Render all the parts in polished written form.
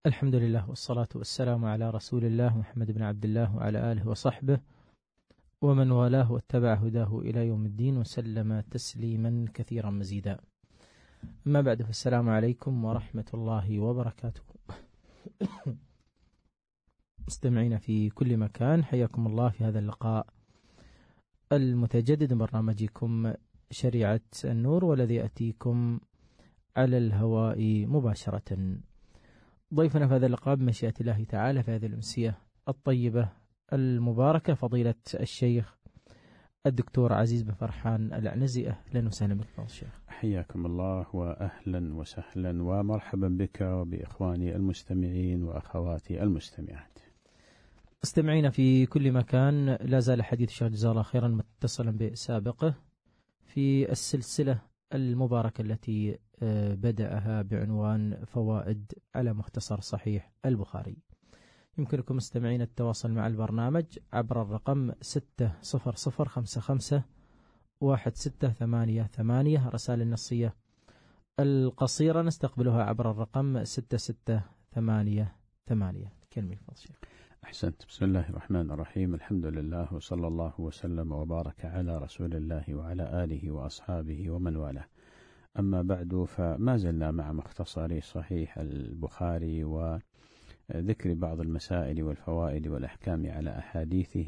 الحمد لله والصلاة والسلام على رسول الله محمد بن عبد الله وعلى آله وصحبه ومن والاه واتبع هداه إلى يوم الدين وسلم تسليما كثيرا مزيدا. أما بعد، فالسلام عليكم ورحمة الله وبركاته. مستمعين في كل مكان، حياكم الله في هذا اللقاء المتجدد من برنامجكم شريعة النور، والذي يأتيكم على الهواء مباشرة. ضيفنا في هذا اللقاء بمشيئة الله تعالى في هذه الأمسية الطيبة المباركة فضيلة الشيخ الدكتور عزيز بن فرحان العنزي. أهلا وسهلا بك فضيلة الشيخ. حياكم الله وأهلا وسهلا ومرحبا بك وبإخواني المستمعين وأخواتي المستمعات. مستمعين في كل مكان، لا زال حديث الشيخ جزاه الله خيرا متصلا بسابقه في السلسلة المباركة التي بدأها بعنوان فوائد على مختصر صحيح البخاري. يمكنكم مستمعين التواصل مع البرنامج عبر الرقم 600551688. رسائل النصية القصيرة نستقبلها عبر الرقم 6688. كلمة الفضل. أحسنت. بسم الله الرحمن الرحيم. الحمد لله وصلى الله وسلم وبارك على رسول الله وعلى آله وأصحابه ومن والاه. أما بعد، فما زلنا مع مختصر صحيح البخاري وذكر بعض المسائل والفوائد والأحكام على أحاديثه.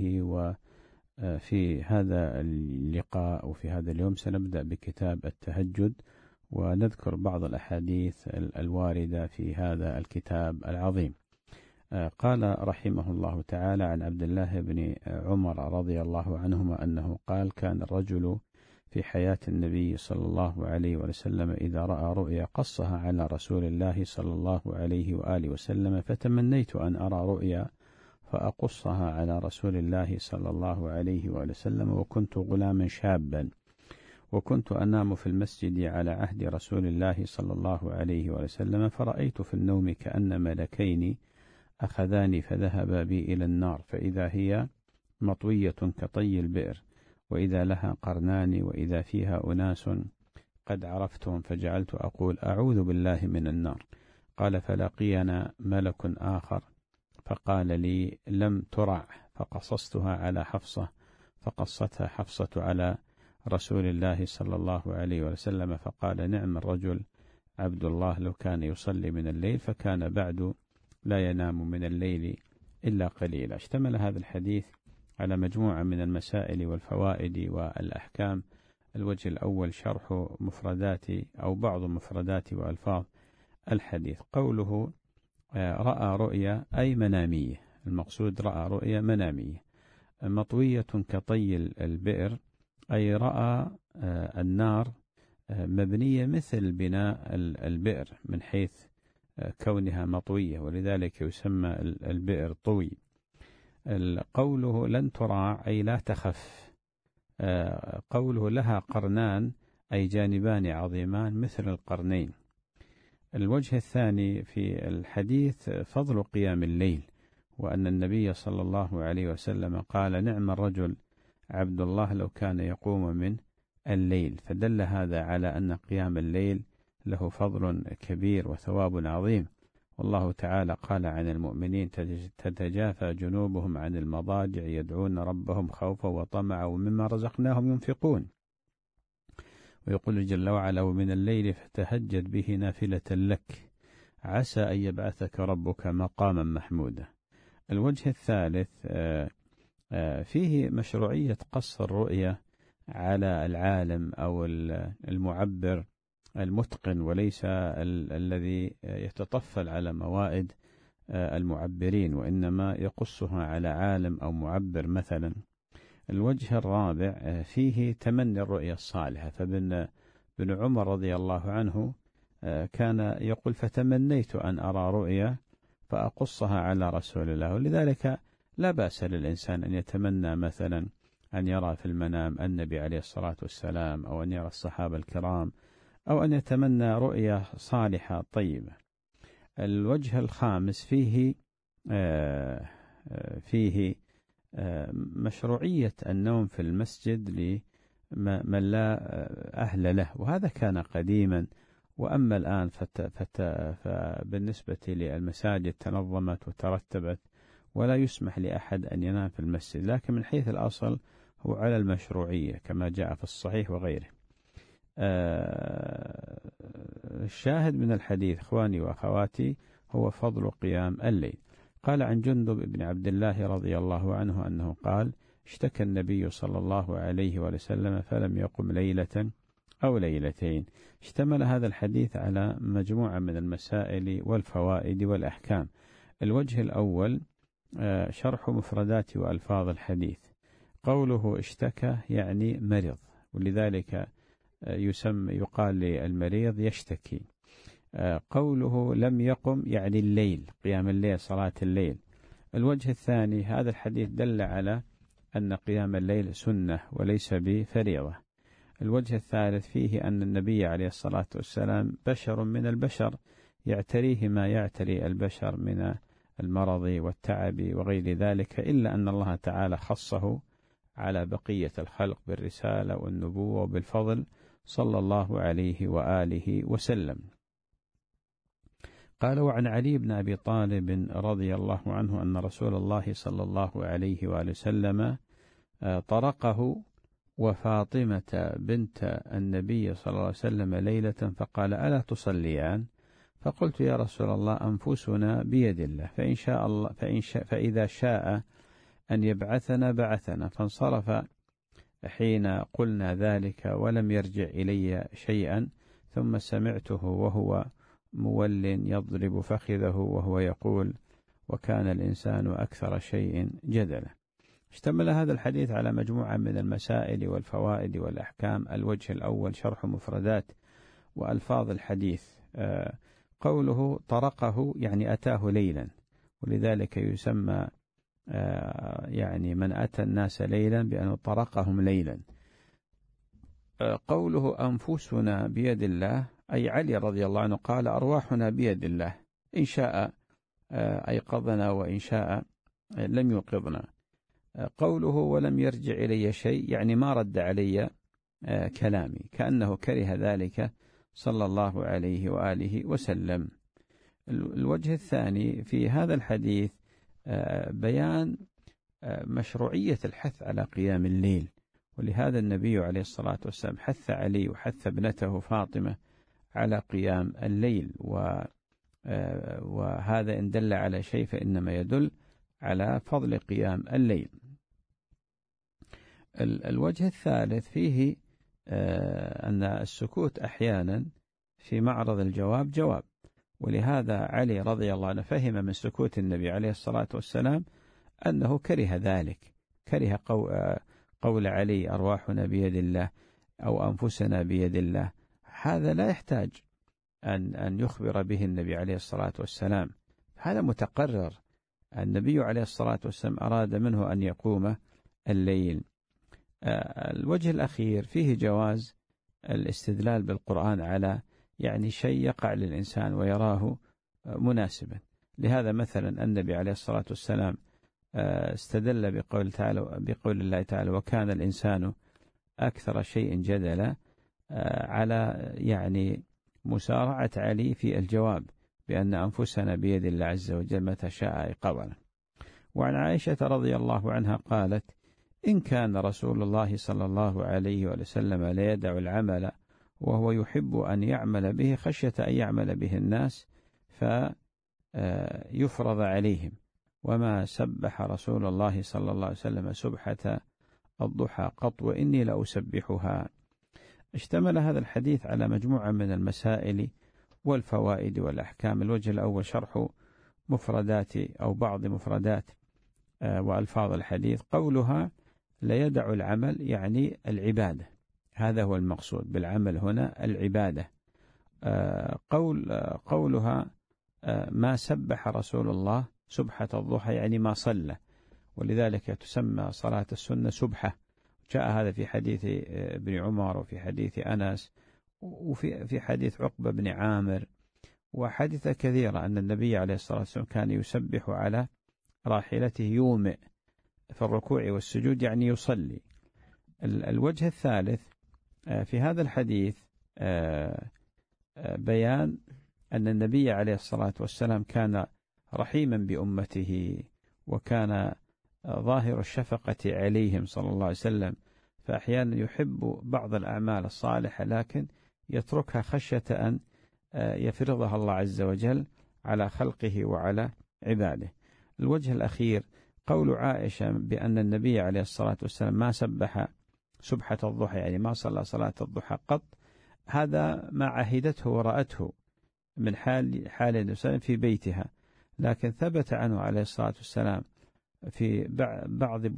وفي هذا اللقاء وفي هذا اليوم سنبدأ بكتاب التهجد، ونذكر بعض الأحاديث الواردة في هذا الكتاب العظيم. قال رحمه الله تعالى عن عبد الله بن عمر رضي الله عنهما أنه قال: كان الرجل في حياة النبي صلى الله عليه وسلم إذا رأى رؤيا قصها على رسول الله صلى الله عليه وآله وسلم، فتمنيت أن أرى رؤيا فأقصها على رسول الله صلى الله عليه وآله وسلم، وكنت غلاما شابا، وكنت أنام في المسجد على عهد رسول الله صلى الله عليه وآله وسلم، فرأيت في النوم كأن ملكين أخذاني فذهبا بي إلى النار، فإذا هي مطوية كطي البئر، وإذا لها قرنان، وإذا فيها أناس قد عرفتهم، فجعلت أقول: أعوذ بالله من النار. قال: فلقينا ملك آخر فقال لي: لم ترع، فقصصتها على حفصة، فقصتها حفصة على رسول الله صلى الله عليه وسلم، فقال: نعم الرجل عبد الله لو كان يصلي من الليل، فكان بعد لا ينام من الليل إلا قليلا. اشتمل هذا الحديث على مجموعة من المسائل والفوائد والأحكام. الوجه الأول شرح مفردات أو بعض مفردات وألفاظ الحديث. قوله رأى رؤيا أي منامية، المقصود رأى رؤيا منامية. مطوية كطي البئر أي رأى النار مبنية مثل بناء البئر من حيث كونها مطوية، ولذلك يسمى البئر طوي. قوله لن تراع أي لا تخف. قوله لها قرنان أي جانبان عظيمان مثل القرنين. الوجه الثاني في الحديث فضل قيام الليل، وأن النبي صلى الله عليه وسلم قال: نعم الرجل عبد الله لو كان يقوم من الليل، فدل هذا على أن قيام الليل له فضل كبير وثواب عظيم. والله تعالى قال عن المؤمنين: تتجافى جنوبهم عن المضاجع يدعون ربهم خوفا وطمعا ومما رزقناهم ينفقون. ويقول جل وعلا: ومن الليل فتهجد به نافلة لك عسى أن يبعثك ربك مقاما محمودا. الوجه الثالث فيه مشروعية قص الرؤية على العالم أو المعبر المتقن، وليس الذي يتطفل على موائد المعبرين، وإنما يقصها على عالم أو معبر مثلا. الوجه الرابع فيه تمني الرؤيا الصالحة، فابن عمر رضي الله عنه كان يقول: فتمنيت أن أرى رؤيا فأقصها على رسول الله. ولذلك لا بأس للإنسان أن يتمنى مثلا أن يرى في المنام النبي عليه الصلاة والسلام، أو أن يرى الصحابة الكرام، أو أن يتمنى رؤية صالحة طيبة. الوجه الخامس فيه مشروعية النوم في المسجد لمن لا أهل له، وهذا كان قديما وأما الآن فبالنسبة للمساجد تنظمت وترتبت ولا يسمح لأحد أن ينام في المسجد، لكن من حيث الأصل هو على المشروعية كما جاء في الصحيح وغيره. الشاهد من الحديث إخواني وأخواتي هو فضل قيام الليل. قال عن جندب بن عبد الله رضي الله عنه أنه قال: اشتكى النبي صلى الله عليه وسلم فلم يقم ليلة أو ليلتين. اشتمل هذا الحديث على مجموعة من المسائل والفوائد والأحكام. الوجه الأول شرح مفردات وألفاظ الحديث. قوله اشتكى يعني مرض، ولذلك يقال للمريض يشتكي. قوله لم يقم يعني الليل، قيام الليل، صلاة الليل. الوجه الثاني هذا الحديث دل على أن قيام الليل سنة وليس بفريضة. الوجه الثالث فيه أن النبي عليه الصلاة والسلام بشر من البشر يعتريه ما يعتري البشر من المرض والتعب وغير ذلك، إلا أن الله تعالى خصه على بقية الخلق بالرسالة والنبوة وبالفضل صلى الله عليه وآله وسلم. قال: وعن علي بن أبي طالب رضي الله عنه أن رسول الله صلى الله عليه وآله وسلم طرقه وفاطمة بنت النبي صلى الله عليه وسلم ليلة فقال: ألا تصليان؟ فقلت: يا رسول الله أنفسنا بيد الله، فإذا شاء أن يبعثنا بعثنا. فانصرف حين قلنا ذلك ولم يرجع إلي شيئا، ثم سمعته وهو مول يضرب فخذه وهو يقول: وكان الإنسان أكثر شيء جدلا. اشتمل هذا الحديث على مجموعة من المسائل والفوائد والأحكام. الوجه الأول شرح مفردات وألفاظ الحديث. قوله طرقه يعني أتاه ليلا، ولذلك يسمى يعني من أتى الناس ليلا بأنه طرقهم ليلا. قوله أنفسنا بيد الله أي علي رضي الله عنه قال: أرواحنا بيد الله، إن شاء أيقظنا وإن شاء لم يوقظنا. قوله ولم يرجع إلي شيء يعني ما رد علي كلامي، كأنه كره ذلك صلى الله عليه وآله وسلم. الوجه الثاني في هذا الحديث بيان مشروعية الحث على قيام الليل، ولهذا النبي عليه الصلاة والسلام حث علي وحث ابنته فاطمة على قيام الليل، وهذا إن دل على شيء فإنما يدل على فضل قيام الليل. الوجه الثالث فيه أن السكوت أحيانا في معرض الجواب جواب، ولهذا علي رضي الله عنه فهم من سكوت النبي عليه الصلاة والسلام أنه كره ذلك، كره قول علي أرواحنا بيد الله أو أنفسنا بيد الله. هذا لا يحتاج أن يخبر به النبي عليه الصلاة والسلام، هذا متقرر. النبي عليه الصلاة والسلام أراد منه أن يقوم الليل. الوجه الأخير فيه جواز الاستدلال بالقرآن على يعني شيء يقع للإنسان ويراه مناسبا. لهذا مثلا النبي عليه الصلاة والسلام استدل بقول الله تعالى: وكان الإنسان أكثر شيء جدلا، على يعني مسارعة علي في الجواب بأن أنفسنا بيد الله عز وجل متى شاء أيقظنا. وعن عائشة رضي الله عنها قالت: إن كان رسول الله صلى الله عليه وسلم لا يدع العمل وهو يحب أن يعمل به خشية أن يعمل به الناس فيفرض عليهم، وما سبح رسول الله صلى الله عليه وسلم سبحة الضحى قط وإني لأسبحها. اشتمل هذا الحديث على مجموعة من المسائل والفوائد والأحكام. الوجه الأول شرح مفردات أو بعض مفردات وألفاظ الحديث. قولها لا يدع العمل يعني العبادة، هذا هو المقصود بالعمل هنا العبادة. قولها ما سبح رسول الله سبحة الضحى يعني ما صلى، ولذلك تسمى صلاة السنة سبحة. جاء هذا في حديث ابن عمر وفي حديث أنس وفي حديث عقبة بن عامر وحديث كثيرة أن النبي عليه الصلاة والسلام كان يسبح على راحلته يومئ في الركوع والسجود يعني يصلي. الوجه الثالث في هذا الحديث بيان أن النبي عليه الصلاة والسلام كان رحيما بأمته، وكان ظاهر الشفقة عليهم صلى الله عليه وسلم، فأحيانا يحب بعض الأعمال الصالحة لكن يتركها خشية أن يفرضها الله عز وجل على خلقه وعلى عباده. الوجه الأخير قول عائشة بأن النبي عليه الصلاة والسلام ما سبح سبحة الضحى، يعني ما صلى صلاة الضحى قط، هذا ما عهدته ورأته من حال الإنسان في بيتها، لكن ثبت عنه عليه الصلاة والسلام في بعض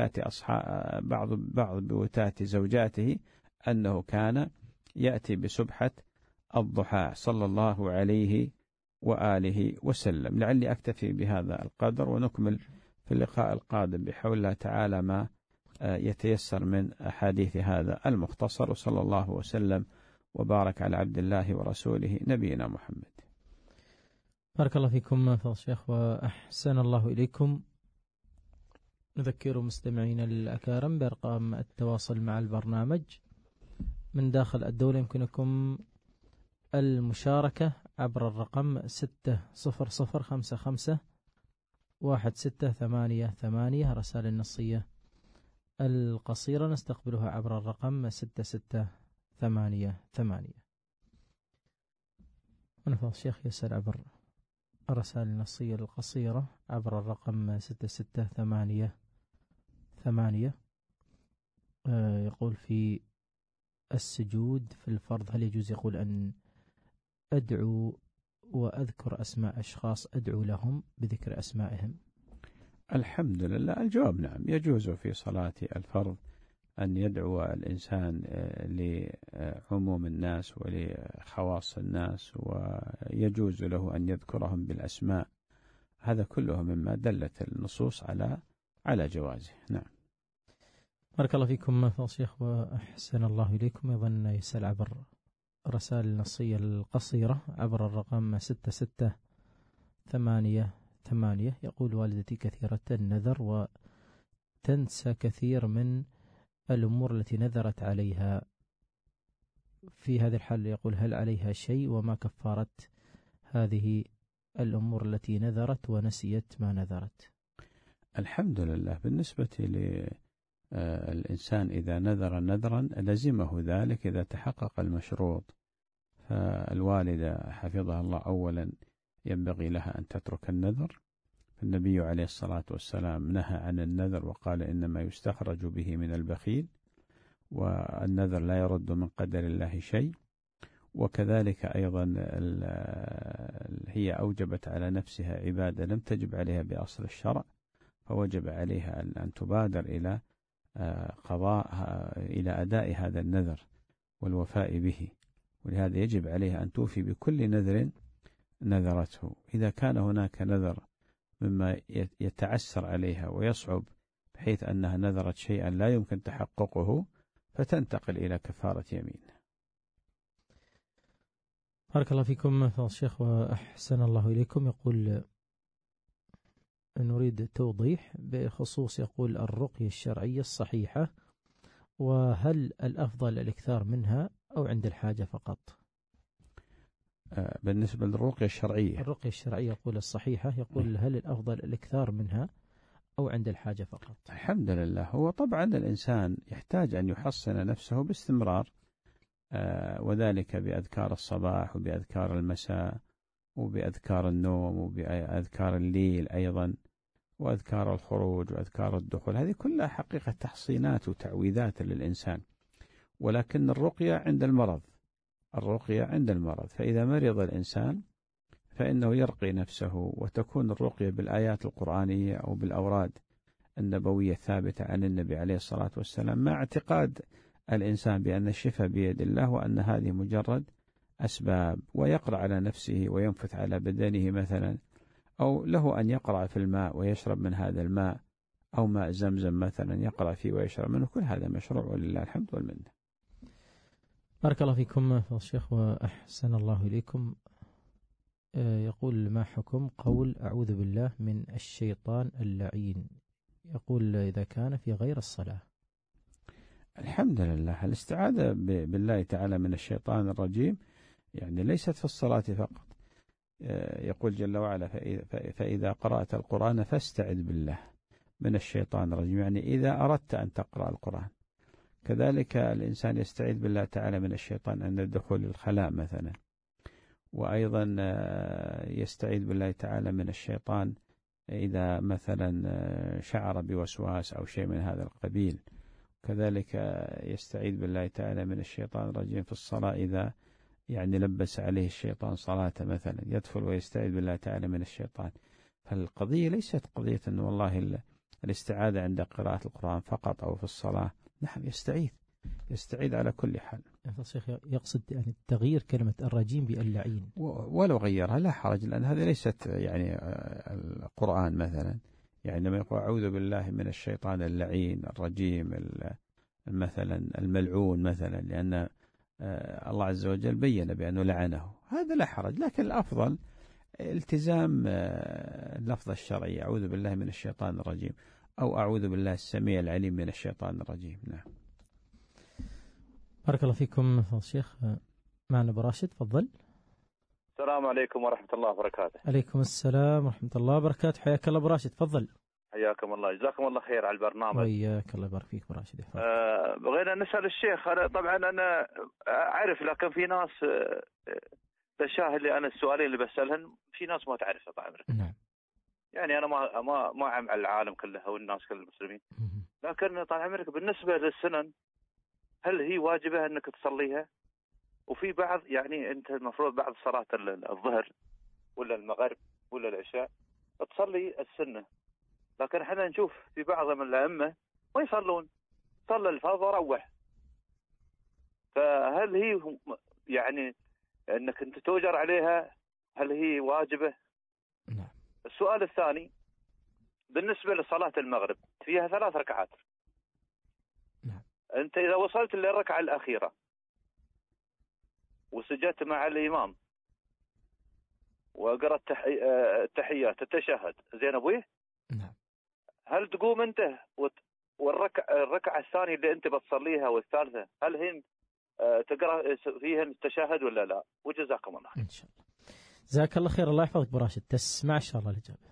بيوتات زوجاته أنه كان يأتي بسبحة الضحى صلى الله عليه وآله وسلم. لعلي أكتفي بهذا القدر، ونكمل في اللقاء القادم بحول الله تعالى ما يتيسر من أحاديث هذا المختصر، وصلى الله وسلم وبارك على عبد الله ورسوله نبينا محمد. بارك الله فيكم فضل الشيخ وأحسن الله إليكم. نذكر مستمعينا الأكارم بأرقام التواصل مع البرنامج من داخل الدولة. يمكنكم المشاركة عبر الرقم 600551688. رسائل النصية القصيرة نستقبلها عبر الرقم 6688. ونفضل الشيخ يسأل عبر الرسائل النصية القصيرة عبر الرقم 6688. يقول في السجود في الفرض هل يجوز يقول أن أدعو وأذكر أسماء أشخاص أدعو لهم بذكر أسمائهم؟ الحمد لله، الجواب نعم، يجوز في صلاة الفرض أن يدعو الإنسان لعموم الناس ولخواص الناس، ويجوز له أن يذكرهم بالأسماء. هذا كله مما دلت النصوص على جوازه. نعم. بارك الله فيكم فضل الشيخ وأحسن الله إليكم. أيضا يسأل عبر رسائل النصية القصيرة عبر الرقم 6688. يقول والدتي كثيرة النذر وتنسى كثير من الأمور التي نذرت عليها. في هذه الحال يقول هل عليها شيء، وما كفارة هذه الأمور التي نذرت ونسيت ما نذرت؟ الحمد لله، بالنسبة للإنسان إذا نذر نذرا لزمه ذلك إذا تحقق المشروط. فالوالدة حفظها الله أولا ينبغي لها أن تترك النذر، النبي عليه الصلاة والسلام نهى عن النذر وقال إنما يستخرج به من البخيل، والنذر لا يرد من قدر الله شيء. وكذلك أيضا هي أوجبت على نفسها عبادة لم تجب عليها بأصل الشرع، فوجب عليها أن تبادر إلى إلى أداء هذا النذر والوفاء به، ولهذا يجب عليها أن توفي بكل نذر نذرته. إذا كان هناك نذر مما يتعسر عليها ويصعب بحيث أنها نذرت شيئا لا يمكن تحققه فتنتقل إلى كفارة يمين. بارك الله فيكم فضل الشيخ وأحسن الله إليكم. يقول نريد توضيح بخصوص يقول الرقية الشرعية الصحيحة، وهل الأفضل الإكثار منها أو عند الحاجة فقط؟ بالنسبة للرقية الشرعية، الرقية الشرعية يقول الصحيحة، يقول هل الأفضل الإكثار منها أو عند الحاجة فقط؟ الحمد لله، هو طبعا الإنسان يحتاج أن يحصن نفسه باستمرار، وذلك بأذكار الصباح وبأذكار المساء وبأذكار النوم وبأذكار الليل أيضا، وأذكار الخروج وأذكار الدخول. هذه كلها حقيقة تحصينات وتعويذات للإنسان. ولكن الرقية عند المرض، الرقية عند المرض، فإذا مرض الإنسان فإنه يرقي نفسه، وتكون الرقية بالآيات القرآنية أو بالأوراد النبوية الثابتة عن النبي عليه الصلاة والسلام، مع اعتقاد الإنسان بأن الشفاء بيد الله وأن هذه مجرد أسباب، ويقرأ على نفسه وينفث على بدنه مثلا، أو له أن يقرأ في الماء ويشرب من هذا الماء، أو ماء زمزم مثلا يقرأ فيه ويشرب منه، كل هذا مشروع ولله الحمد والمنة. بارك الله فيكم فضل الشيخ وأحسن الله إليكم. يقول ما حكم قول أعوذ بالله من الشيطان اللعين؟ يقول إذا كان في غير الصلاة. الحمد لله، الاستعاذة بالله تعالى من الشيطان الرجيم يعني ليست في الصلاة فقط. يقول جل وعلا فإذا قرأت القرآن فاستعذ بالله من الشيطان الرجيم، يعني إذا أردت أن تقرأ القرآن. كذلك الإنسان يستعيذ بالله تعالى من الشيطان عند دخول الخلاء مثلا، وأيضا يستعيذ بالله تعالى من الشيطان إذا مثلا شعر بوسواس أو شيء من هذا القبيل. كذلك يستعيذ بالله تعالى من الشيطان الرجيم في الصلاة إذا يعني لبس عليه الشيطان صلاة مثلا، يدخل ويستعيذ بالله تعالى من الشيطان. فالقضية ليست قضية أن والله الاستعاذة عند قراءة القرآن فقط أو في الصلاة. نعم يستعيذ على كل حال. الشيخ يقصد يعني تغيير كلمة الرجيم باللعين، ولو غيرها لا حرج، لأن هذه ليست يعني القرآن مثلا. يعني لما يقول أعوذ بالله من الشيطان اللعين الرجيم مثلا الملعون مثلا، لأن الله عز وجل بين بأنه لعنه، هذا لا حرج. لكن الأفضل التزام اللفظ الشرعي، أعوذ بالله من الشيطان الرجيم، أو أعوذ بالله السميع العليم من الشيطان الرجيم. نعم. بارك الله فيكم الشيخ. معنا أبو راشد، تفضل. السلام عليكم ورحمة الله وبركاته. عليكم السلام ورحمة الله وبركاته. حياك الله أبو راشد، تفضل. حياكم الله، جزاكم الله خير على البرنامج. وياك، الله يبارك فيك أبو راشد. بغينا نسأل الشيخ. طبعا أنا أعرف، لكن في ناس تشاهد لي أنا السؤالين اللي بسألهن، في ناس ما تعرفها طال عمرك. نعم. يعني أنا ما أعم على العالم كله والناس كل المسلمين، لكن طال عمرك بالنسبة للسنن هل هي واجبة أنك تصليها؟ وفي بعض يعني أنت المفروض بعد صلاة الظهر ولا المغرب ولا العشاء تصلي السنة، لكن احنا نشوف في بعض من الأئمة ما يصلون، صلى الفرض وروح. فهل هي يعني أنك أنت توجر عليها، هل هي واجبة؟ نعم. السؤال الثاني بالنسبة لصلاة المغرب فيها 3 ركعات. نعم. أنت إذا وصلت للركعة الأخيرة وسجدت مع الإمام وقرأت التحيات التشهد، زين أبوي؟ نعم. هل تقوم أنت والركعة الثانية اللي أنت بتصليها والثالثة هل هن تقرأ فيهن التشهد ولا لا؟ وجزاكم الله خير. إن شاء الله. جزاك الله خير، الله يحفظك براشد. تسمع إن شاء الله الإجابة.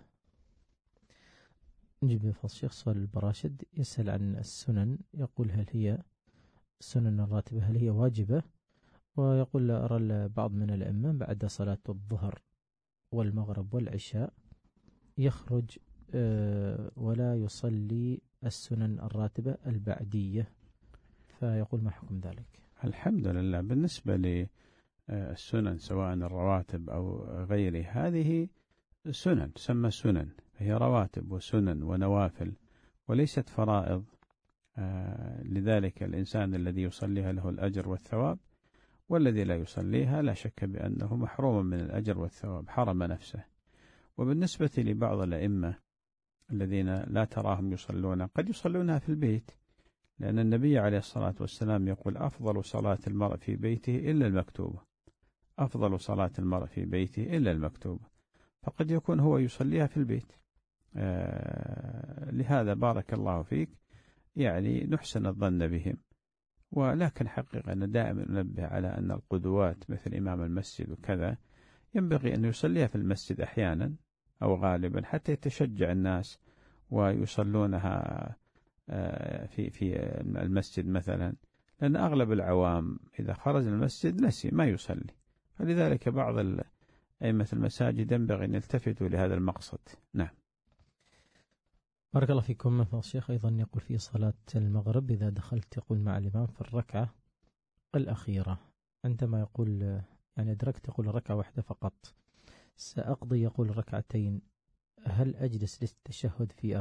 نجيب فضل الشيخ. سؤال البراشد يسأل عن السنن، يقول هل هي السنن الراتبة هل هي واجبة؟ ويقول لا أرى البعض من الأئمة بعد صلاة الظهر والمغرب والعشاء يخرج ولا يصلي السنن الراتبة البعدية، فيقول ما حكم ذلك؟ الحمد لله. بالنسبة للسنن سواء الرواتب أو غيره، هذه سنن تسمى سنن، هي رواتب وسنن ونوافل وليست فرائض. لذلك الإنسان الذي يصليها له الأجر والثواب، والذي لا يصليها لا شك بأنه محروم من الأجر والثواب، حرم نفسه. وبالنسبة لبعض الأئمة الذين لا تراهم يصلون، قد يصلونها في البيت، لأن النبي عليه الصلاة والسلام يقول أفضل صلاة المرء في بيته إلا المكتوبة، أفضل صلاة المرء في بيته إلا المكتوبة، فقد يكون هو يصليها في البيت. لهذا بارك الله فيك يعني نحسن الظن بهم. ولكن حقيقة أن دائما ننبه على أن القدوات مثل إمام المسجد وكذا ينبغي أن يصليها في المسجد أحيانا أو غالبا حتى يتشجع الناس ويصلونها في المسجد مثلا، لأن أغلب العوام إذا خرج المسجد نسي ما يصلي. فلذلك بعض أئمة المساجد ينبغي أن يلتفتوا لهذا المقصد. نعم. بارك الله فيكم. مثل الشيخ أيضا يقول في صلاة المغرب إذا دخلت يقول مع الإمام في الركعة الأخيرة، عندما يقول يعني أدركت يقول ركعة واحدة فقط سأقضي يقول ركعتين، هل أجلس للتشهد في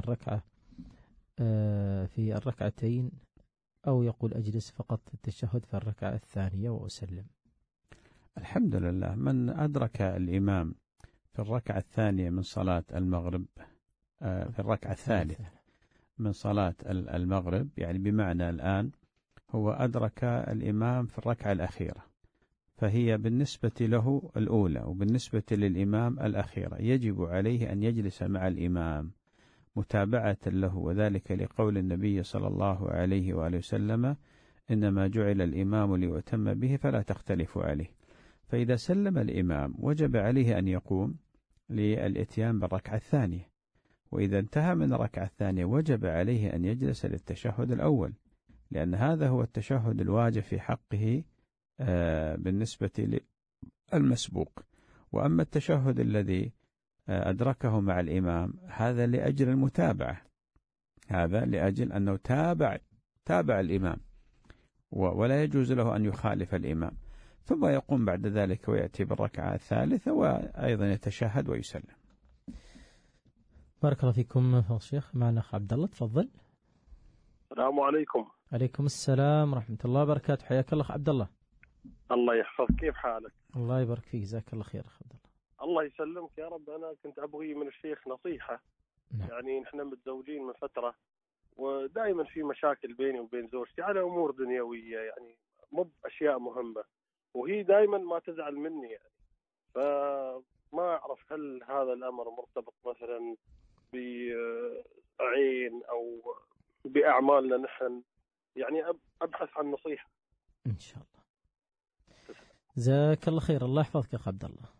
الركعتين أو يقول أجلس فقط التشهد في الركعة الثانية وأسلم؟ الحمد لله. من أدرك الإمام في الركعة الثانية من صلاة المغرب، في الركعة الثالثة من صلاة المغرب، يعني بمعنى الآن هو أدرك الإمام في الركعة الأخيرة، فهي بالنسبة له الأولى وبالنسبة للإمام الأخيرة، يجب عليه أن يجلس مع الإمام متابعة له، وذلك لقول النبي صلى الله عليه وآله وسلم إنما جعل الإمام ليؤتم به فلا تختلفوا عليه. فإذا سلم الإمام وجب عليه أن يقوم للإتيان بالركعة الثانية، وإذا انتهى من الركعة الثانية وجب عليه أن يجلس للتشهد الأول، لأن هذا هو التشهد الواجب في حقه بالنسبة للمسبوق. وأما التشهد الذي أدركه مع الإمام هذا لأجل المتابعة، هذا لأجل أنه تابع الإمام، ولا يجوز له أن يخالف الإمام، ثم يقوم بعد ذلك ويأتي بالركعة الثالثة وأيضا يتشهد ويسلم. بارك الله فيكم فضل الشيخ. معنا أخ عبد الله، تفضل. السلام عليكم. عليكم السلام ورحمة الله وبركاته. حياك الله أخ عبد الله. الله يحفظك، كيف حالك؟ الله يبارك فيك، جزاك الله خير أخ عبد الله. الله يسلمك يا رب. أنا كنت أبغي من الشيخ نصيحة. يعني نحن متزوجين من فترة، ودائما في مشاكل بيني وبين زوجتي على أمور دنيوية، يعني مو بأشياء مهمة، وهي دائما ما تزعل مني يعني. فما أعرف هل هذا الأمر مرتبط مثلا بعين أو بأعمالنا نحن، يعني أبحث عن نصيحة إن شاء الله. جزاك الله خير، الله يحفظك يا أخ عبد الله.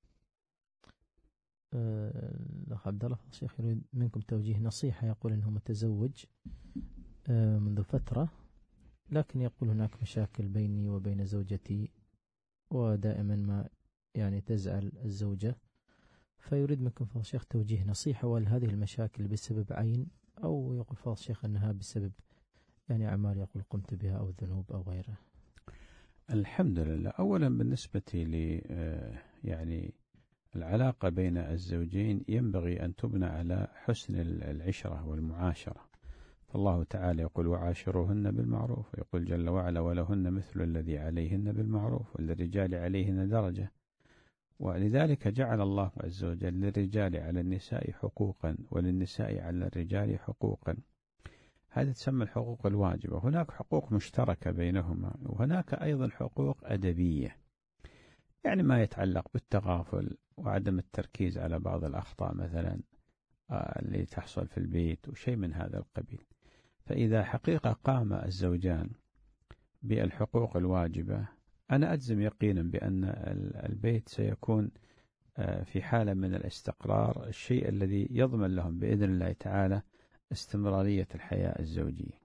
الأخ عبد الله الشيخ يريد منكم توجيه نصيحة. يقول إنه متزوج منذ فترة، لكن يقول هناك مشاكل بيني وبين زوجتي، ودائما ما يعني تزعل الزوجة، فيريد منكم فضل الشيخ توجيه نصيحة. وهل هذه المشاكل بسبب عين، أو يقول فضل الشيخ أنها بسبب يعني أعمال يقول قمت بها أو ذنوب أو غيرها؟ الحمد لله. أولا بالنسبة لي يعني العلاقة بين الزوجين ينبغي أن تبنى على حسن العشرة والمعاشرة. فالله تعالى يقول وعاشروهن بالمعروف، ويقول جل وعلا ولهن مثل الذي عليهن بالمعروف وللرجال عليهن درجة. ولذلك جعل الله عز وجل للرجال على النساء حقوقا وللنساء على الرجال حقوقا. هذه تسمى الحقوق الواجبة. هناك حقوق مشتركة بينهما، وهناك أيضا حقوق أدبية، يعني ما يتعلق بالتغافل وعدم التركيز على بعض الأخطاء مثلا اللي تحصل في البيت وشيء من هذا القبيل. فإذا حقيقة قام الزوجان بالحقوق الواجبة، أنا أجزم يقينا بأن البيت سيكون في حالة من الاستقرار، الشيء الذي يضمن لهم بإذن الله تعالى استمرارية الحياة الزوجية.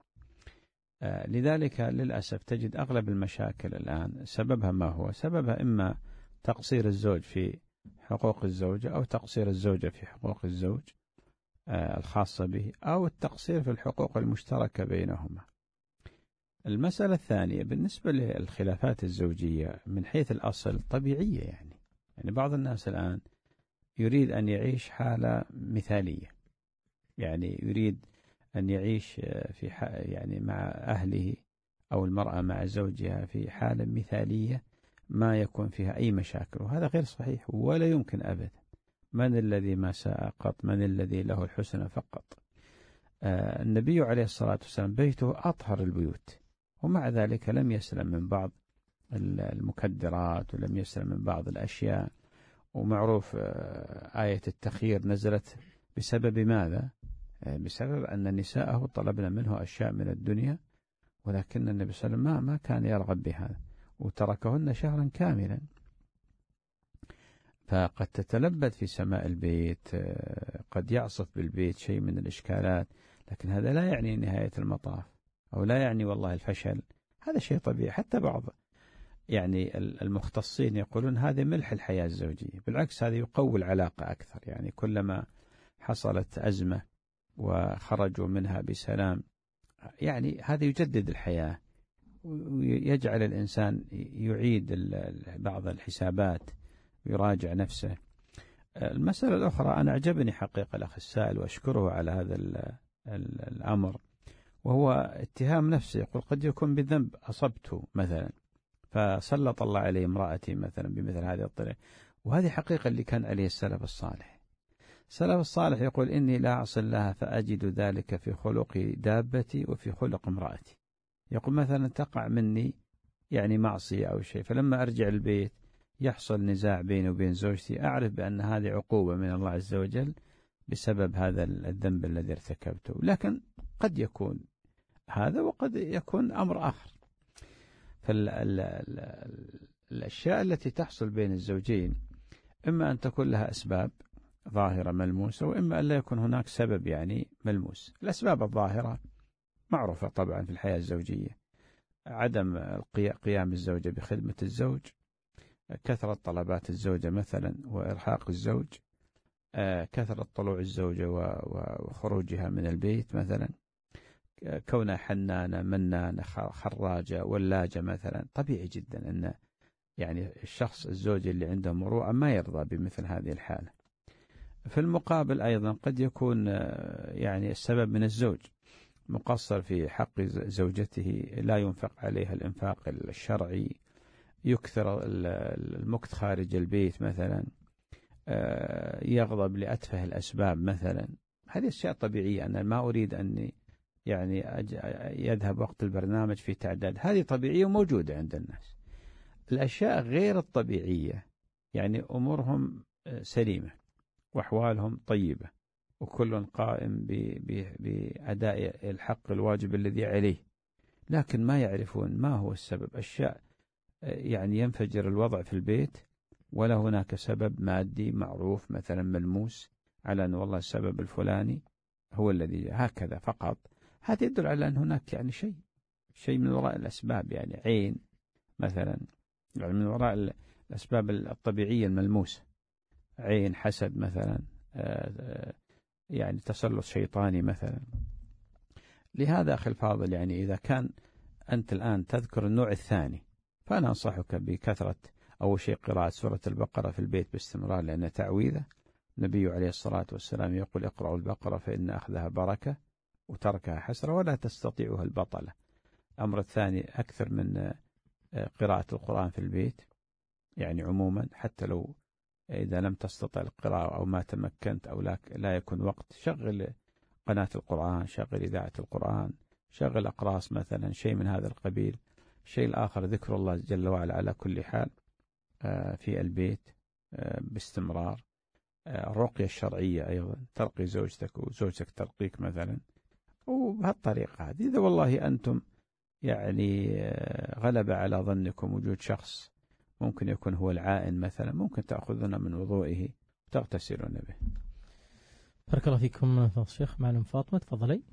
لذلك للأسف تجد أغلب المشاكل الآن سببها ما هو؟ سببها إما تقصير الزوج في حقوق الزوجة، أو تقصير الزوجة في حقوق الزوج الخاصة به، أو التقصير في الحقوق المشتركة بينهما. المسألة الثانية بالنسبة للخلافات الزوجية من حيث الأصل طبيعية، يعني بعض الناس الآن يريد أن يعيش حالة مثالية، يعني يريد أن يعيش في يعني مع أهله أو المرأة مع زوجها في حالة مثالية ما يكون فيها أي مشاكل، وهذا غير صحيح ولا يمكن أبدا. من الذي ما ساء قط؟ من الذي له الحسنى فقط؟ النبي عليه الصلاة والسلام بيته أطهر البيوت، ومع ذلك لم يسلم من بعض المكدرات ولم يسلم من بعض الأشياء. ومعروف آية التخيير نزلت بسبب ماذا؟ بسبب أن نساءه طلبنا منه أشياء من الدنيا، ولكن النبي صلى الله عليه وسلم ما كان يرغب بهذا، وتركهن شهرا كاملا. فقد تتلبد في سماء البيت، قد يعصف بالبيت شيء من الإشكالات، لكن هذا لا يعني نهاية المطاف، أو لا يعني والله الفشل. هذا شيء طبيعي. حتى بعض يعني المختصين يقولون هذا ملح الحياة الزوجية، بالعكس هذا يقوي العلاقة أكثر. يعني كلما حصلت أزمة وخرجوا منها بسلام، يعني هذا يجدد الحياة ويجعل الإنسان يعيد بعض الحسابات ويراجع نفسه. المسألة الأخرى، أنا أعجبني حقيقة الأخ السائل وأشكره على هذا الأمر، وهو اتهام نفسه. يقول قد يكون بذنب أصبته مثلا، فسلط الله عليه امرأتي مثلا بمثل هذه الطريقة. وهذه حقيقة اللي كان عليه السلف الصالح. السلف الصالح يقول إني لا أعصي الله فأجد ذلك في خلق دابتي وفي خلق امرأتي. يقول مثلا تقع مني يعني معصية أو شيء، فلما أرجع البيت يحصل نزاع بيني وبين زوجتي، أعرف بأن هذه عقوبة من الله عز وجل بسبب هذا الذنب الذي ارتكبته. لكن قد يكون هذا وقد يكون أمر آخر. الأشياء التي تحصل بين الزوجين إما أن تكون لها أسباب ظاهرة ملموسة، وإما أن لا يكون هناك سبب يعني ملموس. الأسباب الظاهرة معروفة طبعا في الحياة الزوجية: عدم قيام الزوجة بخدمة الزوج، كثرة طلبات الزوجة مثلا وإرهاق الزوج، كثرة طلوع الزوجة وخروجها من البيت مثلا، كونها حنانة منانة خراجة ولاجة مثلا. طبيعي جدا أن يعني الشخص الزوج اللي عنده مروءة ما يرضى بمثل هذه الحالة. في المقابل أيضا قد يكون يعني السبب من الزوج، مقصر في حق زوجته، لا ينفق عليها الإنفاق الشرعي، يكثر المكث خارج البيت مثلا، يغضب لأتفه الأسباب مثلا. هذه أشياء طبيعية. أنا ما أريد أن يعني يذهب وقت البرنامج في تعداد، هذه طبيعية وموجودة عند الناس. الأشياء غير الطبيعية يعني أمورهم سليمة وأحوالهم طيبة وكل قائم بأداء الحق الواجب الذي عليه، لكن ما يعرفون ما هو السبب. أشياء يعني ينفجر الوضع في البيت ولا هناك سبب مادي معروف مثلا ملموس على أن والله السبب الفلاني هو الذي هكذا فقط. هذا يدل على أن هناك يعني شيء من وراء الأسباب، يعني عين مثلا، يعني من وراء الأسباب الطبيعية الملموسة، عين، حسد مثلا، يعني تسلط شيطاني مثلا. لهذا أخي الفاضل، يعني إذا كان أنت الآن تذكر النوع الثاني، فأنا أنصحك بكثرة أول شيء قراءة سورة البقرة في البيت باستمرار، لأنها تعويذة. النبي عليه الصلاة والسلام يقول: اقرأوا البقرة فإن أخذها بركة وتركها حسرة ولا تستطيعها البطلة. الأمر الثاني أكثر من قراءة القرآن في البيت، يعني عموما، حتى لو إذا لم تستطع القراءة أو ما تمكنت أو لا يكون وقت، شغل قناة القرآن، شغل إذاعة القرآن، شغل أقراص مثلا، شيء من هذا القبيل. الشيء الآخر ذكر الله جل وعلا على كل حال في البيت باستمرار. الرقية الشرعية أيضا، ترقي زوجتك وزوجتك ترقيك مثلا. وبهالطريقة هذه، إذا والله أنتم يعني غلب على ظنكم وجود شخص ممكن يكون هو العائن مثلا، ممكن تأخذون من وضوئه وتغتسلون به. بارك الله فيكم فضل الشيخ. معلم فاطمة تفضلي.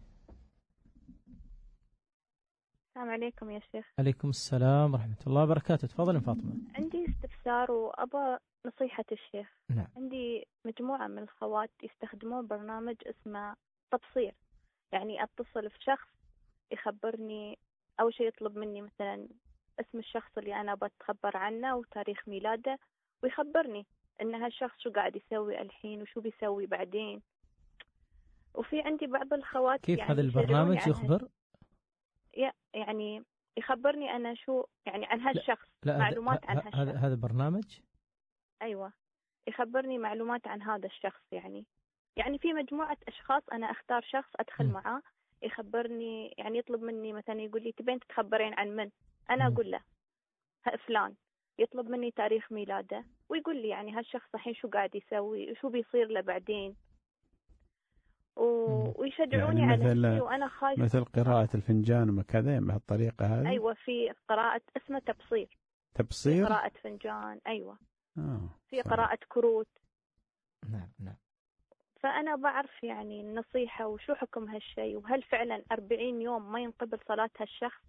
السلام عليكم يا شيخ. عليكم السلام ورحمة الله وبركاته. تفضلي فاطمة. عندي استفسار وأبى نصيحة الشيخ. نعم. عندي مجموعة من الخوات يستخدمون برنامج اسمه تبصير، يعني أتصل في شخص يخبرني، أول شيء يطلب مني مثلا اسم الشخص اللي أنا بتخبر عنه وتاريخ ميلاده، ويخبرني إن هالشخص شو قاعد يسوي الحين وشو بيسوي بعدين. وفي عندي بعض الخوات كيف يعني هذا البرنامج يخبر؟ يعني يخبرني أنا شو يعني عن هالشخص، لا معلومات عن هالشخص. هذا برنامج؟ أيوة، يخبرني معلومات عن هذا الشخص. يعني في مجموعة أشخاص أنا أختار شخص أدخل معاه يخبرني، يعني يطلب مني مثلا، يقول لي تبين تتخبرين عن من؟ أنا أقول له فلان. يطلب مني تاريخ ميلاده ويقول لي يعني هالشخص الحين شو قاعد يسوي وشو بيصير له بعدين، ويشجعوني يعني على هالشيء وأنا خايفة. مثل قراءة الفنجان وكذا بهالطريقة هذه؟ أيوة، في قراءة اسمه تبصير. تبصير؟ في قراءة فنجان. أيوة. في صحيح. قراءة كروت. نعم. فأنا بعرف يعني النصيحة وشو حكم هالشيء، وهل فعلا 40 يوم ما ينقبل صلاة هالشخص؟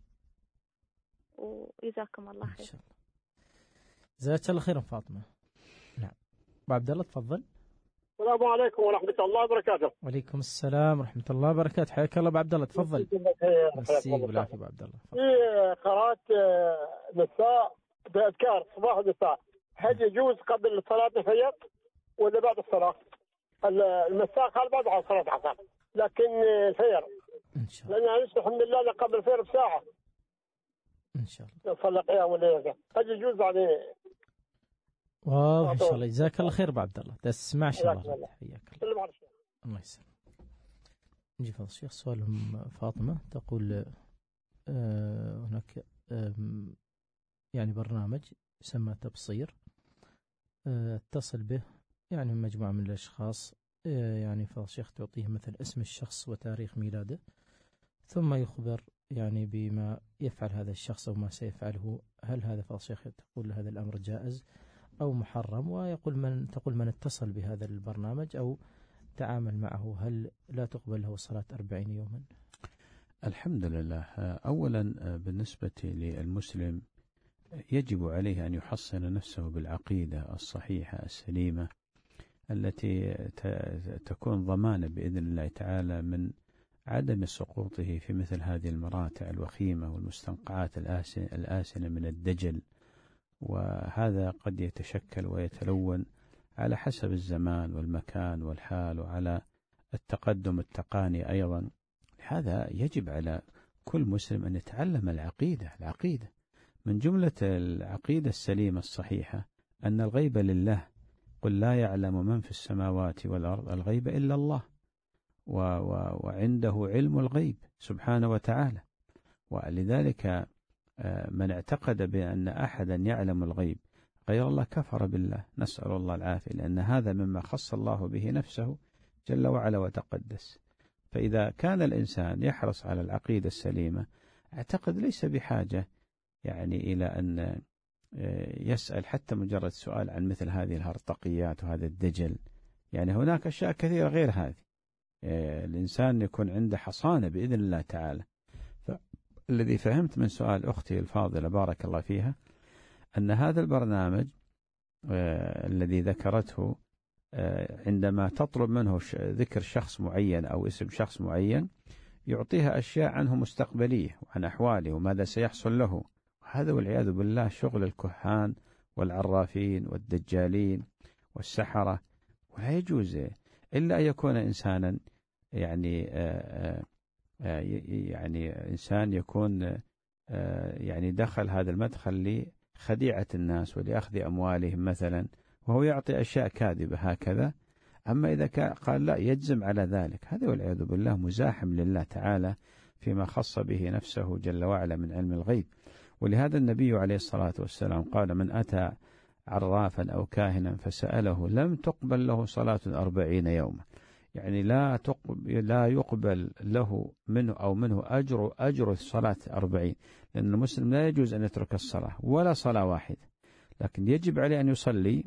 وجزاكم الله خير. إن شاء الله. جزاك الله خيرا فاطمة. نعم. أبو عبد الله تفضل. السلام عليكم ورحمة الله وبركاته. وعليكم السلام ورحمة الله وبركاته. حياك الله أبو عبد الله تفضل. مسيك بالعافية أبو عبد الله. في قراءة مساء بأذكار صباح ومساء، هل يجوز قبل صلاة الفجر ولا بعد الصلاة؟ المساء قال بعد صلاة العصر، لكن الفجر إن شاء الله، لأن الحمد لله قبل الفجر بساعة إن شاء الله صلى قيام الليل، هل يجوز يعني؟ واضح إن شاء الله. جزاك الله خير أبو عبد الله. تسمعش الله. حياك الله. الله يسلمك. نجي فضل الشيخ. سؤال فاطمة تقول هناك يعني برنامج يسمى تبصير، اتصل به يعني مجموعة من الأشخاص، يعني فضل الشيخ تعطيه مثل اسم الشخص وتاريخ ميلاده، ثم يخبر يعني بما يفعل هذا الشخص أو ما سيفعله، هل هذا فضل الشيخ تقول هذا الأمر جائز أو محرم؟ تقول من اتصل بهذا البرنامج أو تعامل معه هل لا تقبل له صلاة 40 يوما؟ الحمد لله. أولا بالنسبة للمسلم يجب عليه أن يحصن نفسه بالعقيدة الصحيحة السليمة التي تكون ضمانة بإذن الله تعالى من عدم سقوطه في مثل هذه المراتع الوخيمة والمستنقعات الآسنة من الدجل. وهذا قد يتشكل ويتلون على حسب الزمان والمكان والحال وعلى التقدم التقني أيضا. هذا يجب على كل مسلم أن يتعلم العقيدة من جملة العقيدة السليمة الصحيحة أن الغيب لله، قل لا يعلم من في السماوات والأرض الغيب إلا الله، وعنده علم الغيب سبحانه وتعالى. ولذلك من اعتقد بأن أحدا يعلم الغيب غير الله كفر بالله، نسأل الله العافية، لأن هذا مما خص الله به نفسه جل وعلا وتقدس. فإذا كان الإنسان يحرص على العقيدة السليمة أعتقد ليس بحاجة يعني إلى أن يسأل حتى مجرد سؤال عن مثل هذه الهرطقيات وهذا الدجل. يعني هناك أشياء كثيرة غير هذه الإنسان يكون عنده حصانة بإذن الله تعالى. الذي فهمت من سؤال أختي الفاضلة بارك الله فيها أن هذا البرنامج الذي ذكرته عندما تطلب منه ذكر شخص معين أو اسم شخص معين يعطيها أشياء عنه مستقبلية وعن أحواله وماذا سيحصل له. هذا والعياذ بالله شغل الكهان والعرافين والدجالين والسحرة، ولا يجوز إلا أن يكون إنسانا يعني إنسان يكون يعني دخل هذا المدخل لخديعة الناس ولأخذ أموالهم مثلا، وهو يعطي أشياء كاذبة هكذا. أما إذا قال لا يجزم على ذلك، هذا والعياذ بالله مزاحم لله تعالى فيما خص به نفسه جل وعلا من علم الغيب. ولهذا النبي عليه الصلاة والسلام قال من أتى عرافا أو كاهنا فسأله لم تقبل له صلاة 40 يوما. يعني لا يقبل له منه أو منه أجر الصلاة 40، لأن المسلم لا يجوز أن يترك الصلاة ولا صلاة واحدة، لكن يجب عليه أن يصلي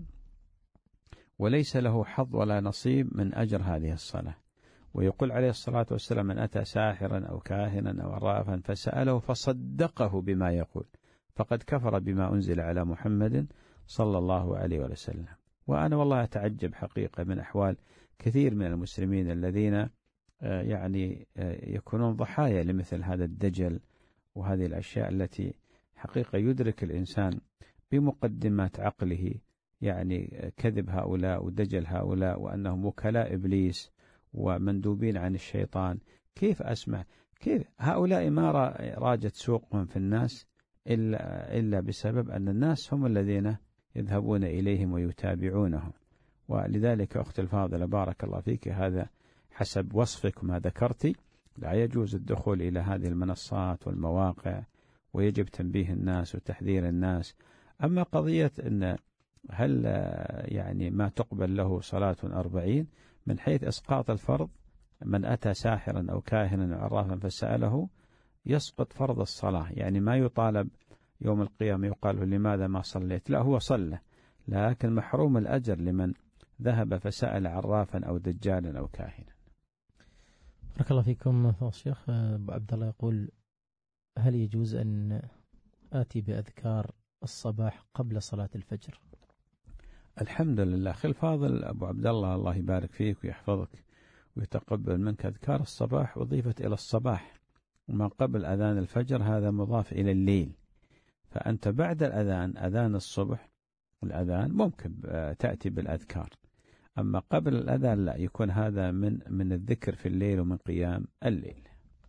وليس له حظ ولا نصيب من أجر هذه الصلاة. ويقول عليه الصلاة والسلام من أتى ساحرا أو كاهنا أو عرافا فسأله فصدقه بما يقول فقد كفر بما أنزل على محمد صلى الله عليه وسلم. وأنا والله أتعجب حقيقة من أحوال كثير من المسلمين الذين يعني يكونون ضحايا لمثل هذا الدجل وهذه الأشياء التي حقيقة يدرك الإنسان بمقدمات عقله يعني كذب هؤلاء ودجل هؤلاء وأنهم وكلاء إبليس ومندوبين عن الشيطان. كيف أسمع كيف هؤلاء ما راجت سوقهم في الناس إلا بسبب أن الناس هم الذين يذهبون إليهم ويتابعونهم. ولذلك أخت الفاضلة بارك الله فيك، هذا حسب وصفك ما ذكرتي لا يجوز الدخول إلى هذه المنصات والمواقع، ويجب تنبيه الناس وتحذير الناس. أما قضية أن هل يعني ما تقبل له صلاة 40 من حيث إسقاط الفرض، من أتى ساحرا أو كاهنا أو عرافا فسأله يسقط فرض الصلاة. يعني ما يطالب يوم القيامة يقال له لماذا ما صليت، لا هو صلى، لكن محروم الأجر لمن ذهب فسأل عرافا أو دجالا أو كاهنا. بارك الله فيكم فضل الشيخ. أبو عبد الله يقول هل يجوز أن آتي بأذكار الصباح قبل صلاة الفجر؟ الحمد لله. أخي الفاضل أبو عبد الله، الله يبارك فيك ويحفظك ويتقبل منك. أذكار الصباح أضيفت إلى الصباح، وما قبل أذان الفجر هذا مضاف إلى الليل. فأنت بعد الأذان أذان الصبح الأذان ممكن تأتي بالأذكار، أما قبل الأذان لا، يكون هذا من الذكر في الليل ومن قيام الليل.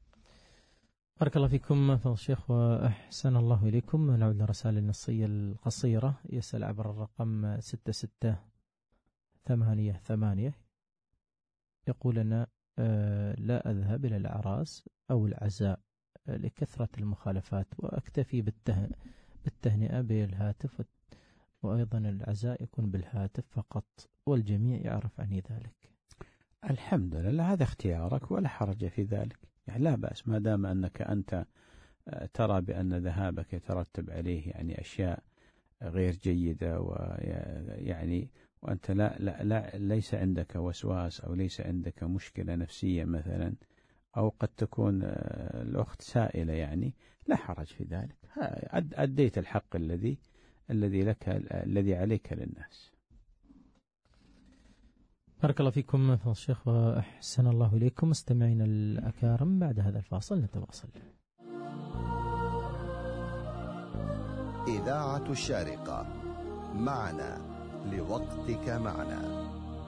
بارك الله فيكم فضل الشيخ وأحسن الله إليكم. نعود للرسائل النصية القصيرة. يسأل عبر الرقم 6688 يقول أنا لا أذهب إلى الأعراس أو العزاء لكثرة المخالفات، وأكتفي بالتهنئة بالهاتف، وأيضا العزاء يكون بالهاتف فقط، والجميع يعرف عني ذلك. الحمد لله، هذا اختيارك ولا حرج في ذلك. يعني لا بأس ما دام أنك أنت ترى بأن ذهابك يترتب عليه يعني أشياء غير جيدة، ويعني وأنت لا ليس عندك وسواس أو ليس عندك مشكلة نفسية مثلا، أو قد تكون الأخت سائلة، يعني لا حرج في ذلك، أديت الحق الذي لك الذي عليك للناس. بارك الله فيكم فضل الشيخ وأحسن الله إليكم. مستمعينا الأكارم، بعد هذا الفاصل نتواصل. إذاعة الشارقة، معنا لوقتك معنا.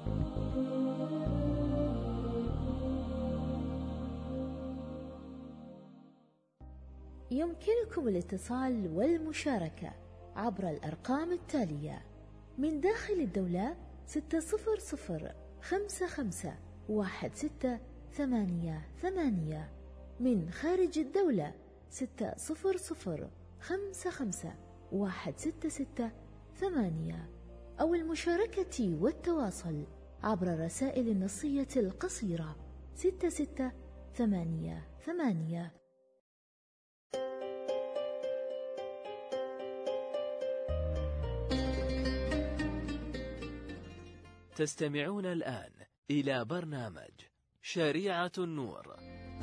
يمكنكم الاتصال والمشاركة عبر الأرقام التالية: من داخل الدولة 600551688، من خارج الدولة 600551668، أو المشاركة والتواصل عبر الرسائل النصية القصيرة 6688. تستمعون الآن إلى برنامج شريعة النور.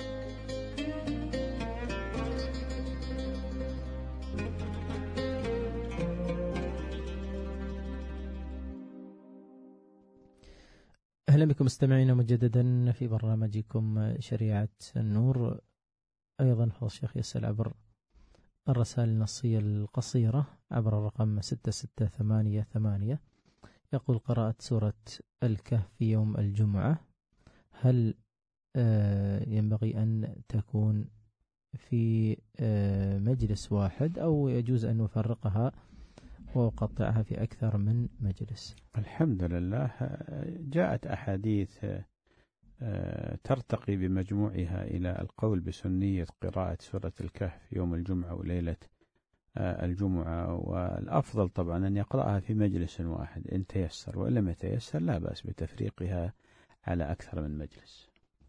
أهلا بكم مستمعينا مجددا في برنامجكم شريعة النور. أيضا فضل الشيخ يسأل عبر الرسائل النصية القصيرة عبر الرقم 6688. يقول: قرأت سورة الكهف في يوم الجمعة، هل ينبغي أن تكون في مجلس واحد أو يجوز أن نفرقها وأقطعها في أكثر من مجلس؟ الحمد لله جاءت أحاديث ترتقي بمجموعها إلى القول بسنية قراءة سورة الكهف يوم الجمعة وليلة الجمعة، والأفضل طبعا أن يقرأها في مجلس واحد إن تيسر، وإن لم يتيسر لا بأس بتفريقها على أكثر من مجلس.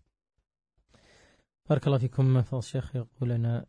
بارك الله فيكم فضل الشيخ. يقول أنا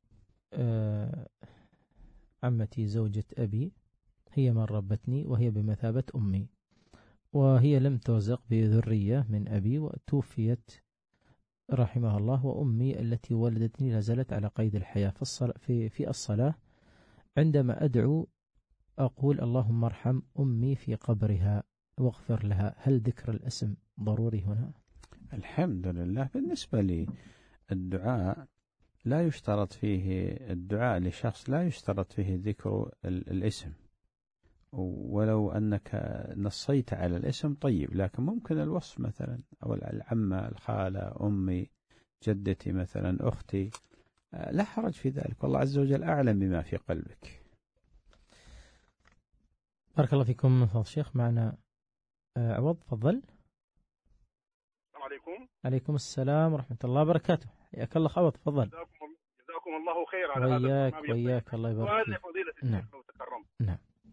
عمتي زوجة أبي هي من ربتني وهي بمثابة أمي، وهي لم ترزق بذرية من أبي وتوفيت رحمها الله، وأمي التي ولدتني لازالت على قيد الحياة. في الصلاة عندما أدعو أقول اللهم ارحم أمي في قبرها واغفر لها، هل ذكر الاسم ضروري هنا؟ الحمد لله بالنسبة للدعاء لا يشترط فيه الدعاء لشخص لا يشترط فيه ذكر الاسم، ولو أنك نصيت على الاسم طيب، لكن ممكن الوصف مثلا، أو العمة، الخالة، أمي، جدتي مثلا، أختي، لا حرج في ذلك، والله عز وجل أعلم بما في قلبك. بارك الله فيكم فضل الشيخ. معنا عوض، تفضل. السلام عليكم. عليكم السلام ورحمة الله وبركاته. حياك الله عوض، تفضل. جزاكم الله خير على هذا البرنامج. وياك الله يبارك فيك. سؤال لفضيلة الشيخ لو تكرمت. نعم.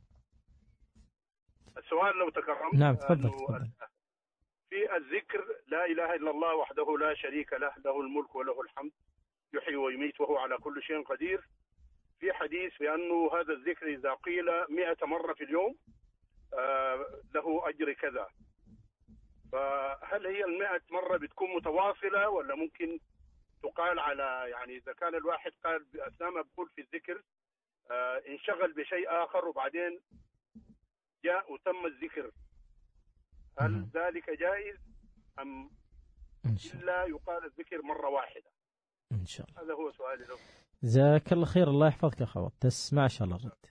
السؤال لو تكرمت. نعم تفضل. في الذكر لا إله إلا الله وحده لا شريك له، له الملك وله الحمد، يحيي ويميت وهو على كل شيء قدير. في حديث بأنه هذا الذكر إذا قيل 100 مرة في اليوم له أجر كذا، فهل هي 100 مرة بتكون متواصلة ولا ممكن تقال على، يعني إذا كان الواحد قال أثناء ما بقول في الذكر انشغل بشيء آخر وبعدين جاء وتم الذكر، هل ذلك جائز أم إلا يقال الذكر مرة واحدة؟ إن شاء الله. هذا هو سؤالي له. جزاك الله خير، الله يحفظك يا خوات، تسمع إن شاء الله الرد.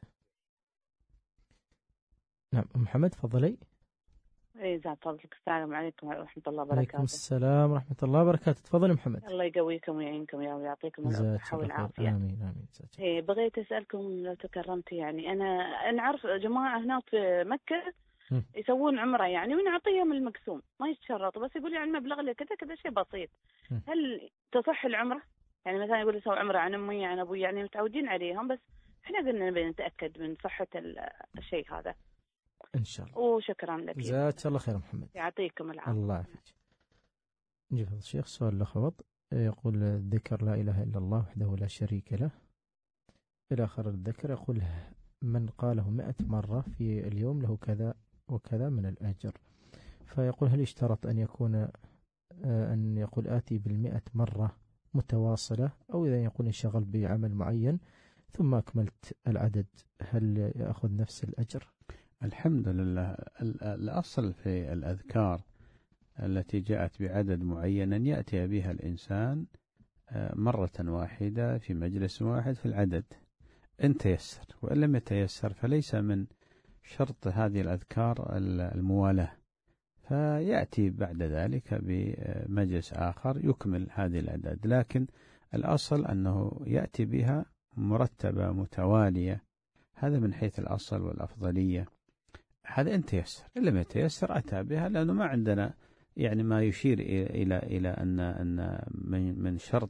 نعم محمد تفضلي. إذا فضلك. السلام عليكم ورحمة الله وبركاته. عليكم السلام ورحمة الله وبركاته. تفضل محمد. الله يقويكم ويعينكم يا ويعطيكم الصحة والعافية. آمين آمين. بغيت أسألكم لو تكرمت، يعني أنا نعرف جماعة هنا في مكة يسوون عمرة يعني ونعطيهم المقسوم، ما يتشرطوا، بس يقول يعني المبلغ اللي كذا كذا شيء بسيط. هل تصح العمرة؟ يعني مثلا يقول يسوي عمرة عن أمي عن أبوي، يعني متعودين عليهم، بس إحنا قلنا نبي نتأكد من صحة الشيء هذا. إن شاء الله. وشكرا لك. جزاك الله خير محمد. يعطيكم العافية. الله يعافيك. نجيب الشيخ سؤال الأخوات. يقول ذكر لا إله إلا الله وحده لا شريك له إلى آخر الذكر. يقول من قاله 100 مرة في اليوم له كذا وكذا من الأجر. فيقول هل اشترط أن يكون أن يقول آتي 100 مرة متواصلة، أو إذا يقول انشغل بعمل معين ثم أكملت العدد هل يأخذ نفس الأجر؟ الحمد لله. الأصل في الأذكار التي جاءت بعدد معين أن يأتي بها الإنسان مرة واحدة في مجلس واحد في العدد إن تيسر، وإن لم يتيسر فليس من شرط هذه الأذكار الموالاة، فيأتي بعد ذلك بمجلس آخر يكمل هذه الأعداد. لكن الأصل أنه يأتي بها مرتبة متوالية، هذا من حيث الأصل والأفضلية. هذا إن تيسر، إن لم يتيسر أتى بها، لأنه ما عندنا يعني ما يشير إلى أن من شرط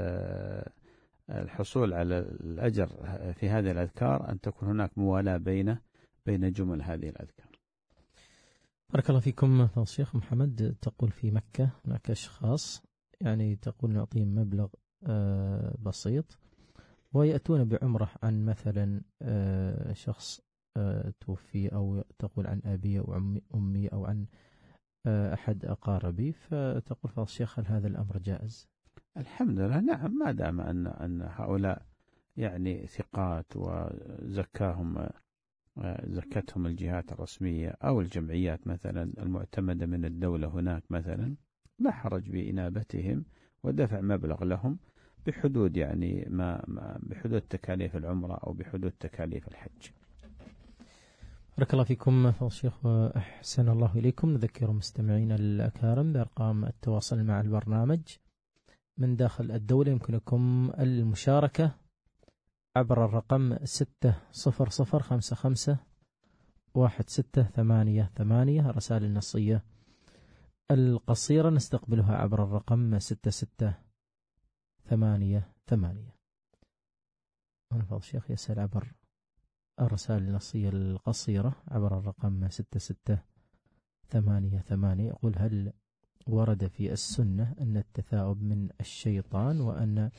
الحصول على الأجر في هذه الأذكار أن تكون هناك موالاة بين جمل هذه الأذكار. بارك الله فيكم. الشيخ محمد تقول في مكة هناك أشخاص يعني تقول نعطيهم مبلغ بسيط ويأتون بعمرة عن مثلا شخص توفي، أو تقول عن أبي أو أمي أو عن أحد أقاربي، فتقول فضل الشيخ هل هذا الأمر جائز؟ الحمد لله نعم، ما دام أن هؤلاء يعني ثقات وزكتهم الجهات الرسمية أو الجمعيات مثلا المعتمدة من الدولة هناك مثلا، لا حرج بإنابتهم ودفع مبلغ لهم بحدود يعني بحدود تكاليف العمرة أو بحدود تكاليف الحج. بارك الله فيكم فضل الشيخ وأحسن الله إليكم. نذكر مستمعين الأكارم بأرقام التواصل مع البرنامج من داخل الدولة. يمكنكم المشاركة عبر الرقم 600551688. رسائل النصية القصيرة نستقبلها عبر الرقم 6688. هنا فضل الشيخ يسأل عبر الرسائل النصية القصيرة عبر الرقم 6688. يقول هل ورد في السنة أن التثاؤب من الشيطان، وأن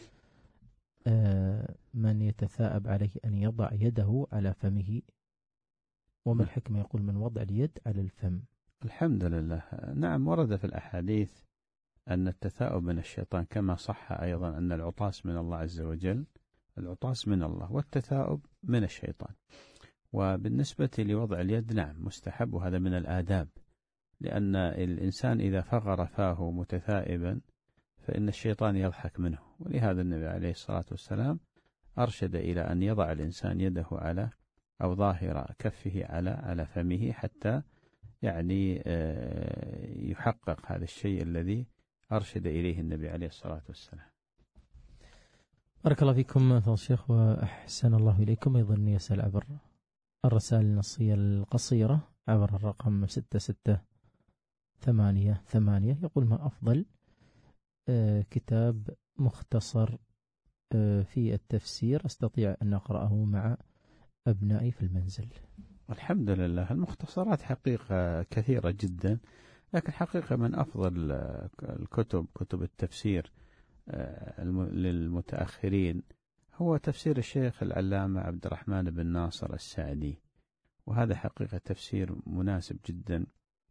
من يتثاءب عليه أن يضع يده على فمه، وما الحكمة يقول من وضع اليد على الفم؟ الحمد لله نعم، ورد في الأحاديث أن التثاؤب من الشيطان، كما صح أيضا أن العطاس من الله عز وجل، العطاس من الله والتثاؤب من الشيطان. وبالنسبة لوضع اليد نعم مستحب، وهذا من الآداب، لأن الإنسان إذا فغر فاه متثائبا فإن الشيطان يضحك منه، ولهذا النبي عليه الصلاة والسلام أرشد إلى أن يضع الإنسان يده على أو ظاهر كفه على فمه حتى يعني يحقق هذا الشيء الذي أرشد إليه النبي عليه الصلاة والسلام. بارك الله فيكم فضل الشيخ وأحسن الله إليكم. أيضا يسأل عبر الرسائل النصية القصيرة عبر الرقم 6688. يقول ما أفضل كتاب مختصر في التفسير أستطيع أن أقرأه مع أبنائي في المنزل؟ الحمد لله المختصرات حقيقة كثيرة جدا، لكن حقيقة من أفضل كتب التفسير للمتأخرين هو تفسير الشيخ العلامة عبد الرحمن بن ناصر السعدي، وهذا حقيقة تفسير مناسب جدا،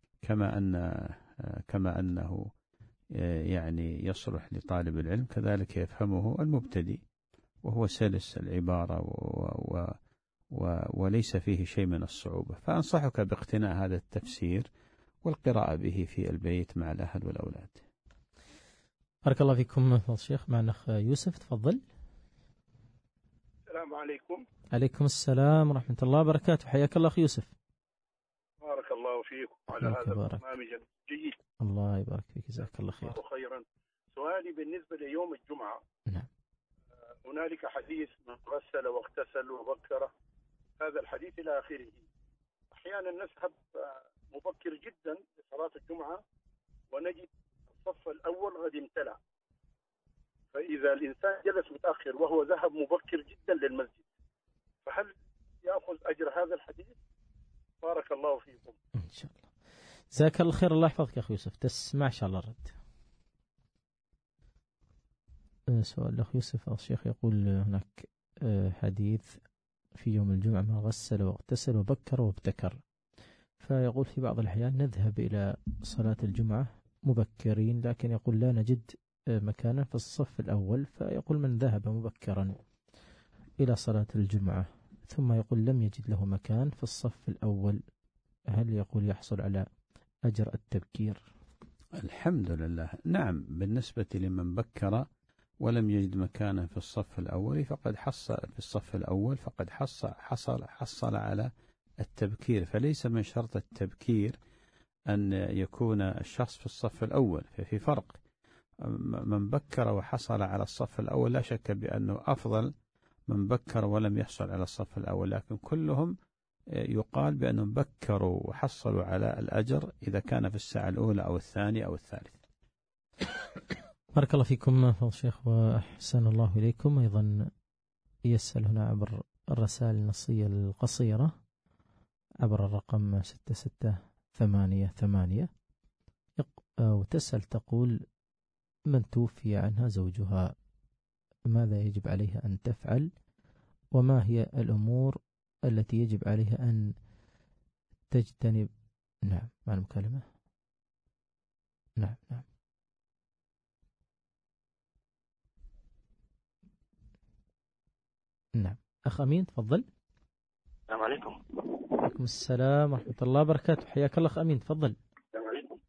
كما أنه يعني يصلح لطالب العلم كذلك يفهمه المبتدئ، وهو سلس العبارة وليس فيه شيء من الصعوبة. فأنصحك باقتناء هذا التفسير والقراءة به في البيت مع الأهل والأولاد. بارك الله فيكم فضل الشيخ. معنا أخ يوسف، تفضل. السلام عليكم. عليكم السلام ورحمة الله وبركاته. حياك الله أخ يوسف. بارك الله فيكم على هذا البرنامج الجيد. الله يبارك فيك، جزاك الله خير. خيرا. سؤالي بالنسبة ليوم الجمعة. نعم. هنالك حديث من غسل واغتسل وبكر، هذا الحديث إلى آخره. أحيانا نذهب مبكر جدا لصلاة الجمعة ونجد الصف الأول قد امتلأ، فإذا الإنسان جلس متأخر وهو ذهب مبكر جدا للمسجد، فهل يأخذ أجر هذا الحديث؟ بارك الله فيكم. إن شاء الله. جزاك الله خير. الله يحفظك يا أخي يوسف. تسمع إن شاء الله الرد. سؤال الأخ يوسف الشيخ يقول هناك حديث في يوم الجمعة: ما غسل واغتسل وبكر وابتكر. فيقول في بعض الأحيان نذهب إلى صلاة الجمعة مبكرين، لكن يقول لا نجد مكانا في الصف الأول، فيقول من ذهب مبكرا إلى صلاة الجمعة ثم يقول لم يجد له مكان في الصف الأول، هل يقول يحصل على أجر التبكير؟ الحمد لله، نعم. بالنسبة لمن بكر ولم يجد مكانا في الصف الأول فقد حصل على التبكير. فليس من شرط التبكير أن يكون الشخص في الصف الأول، ففي فرق. من بكر وحصل على الصف الأول لا شك بأنه أفضل من بكر ولم يحصل على الصف الأول، لكن كلهم يقال بأنهم بكروا وحصلوا على الأجر إذا كان في الساعة الأولى أو الثانية أو الثالث. بارك الله فيكم فضل الشيخ وأحسن الله إليكم. أيضا يسأل هنا عبر الرسائل النصية القصيرة عبر الرقم 6688 وتسأل تقول: من توفي عنها زوجها ماذا يجب عليها أن تفعل، وما هي الأمور التي يجب عليها أن تجتنب؟ نعم، مع المكالمة. نعم. أخ أمين تفضل. السلام عليكم. وعليكم السلام ورحمة الله وبركاته، حياك الله أخ أمين تفضل. السلام عليكم.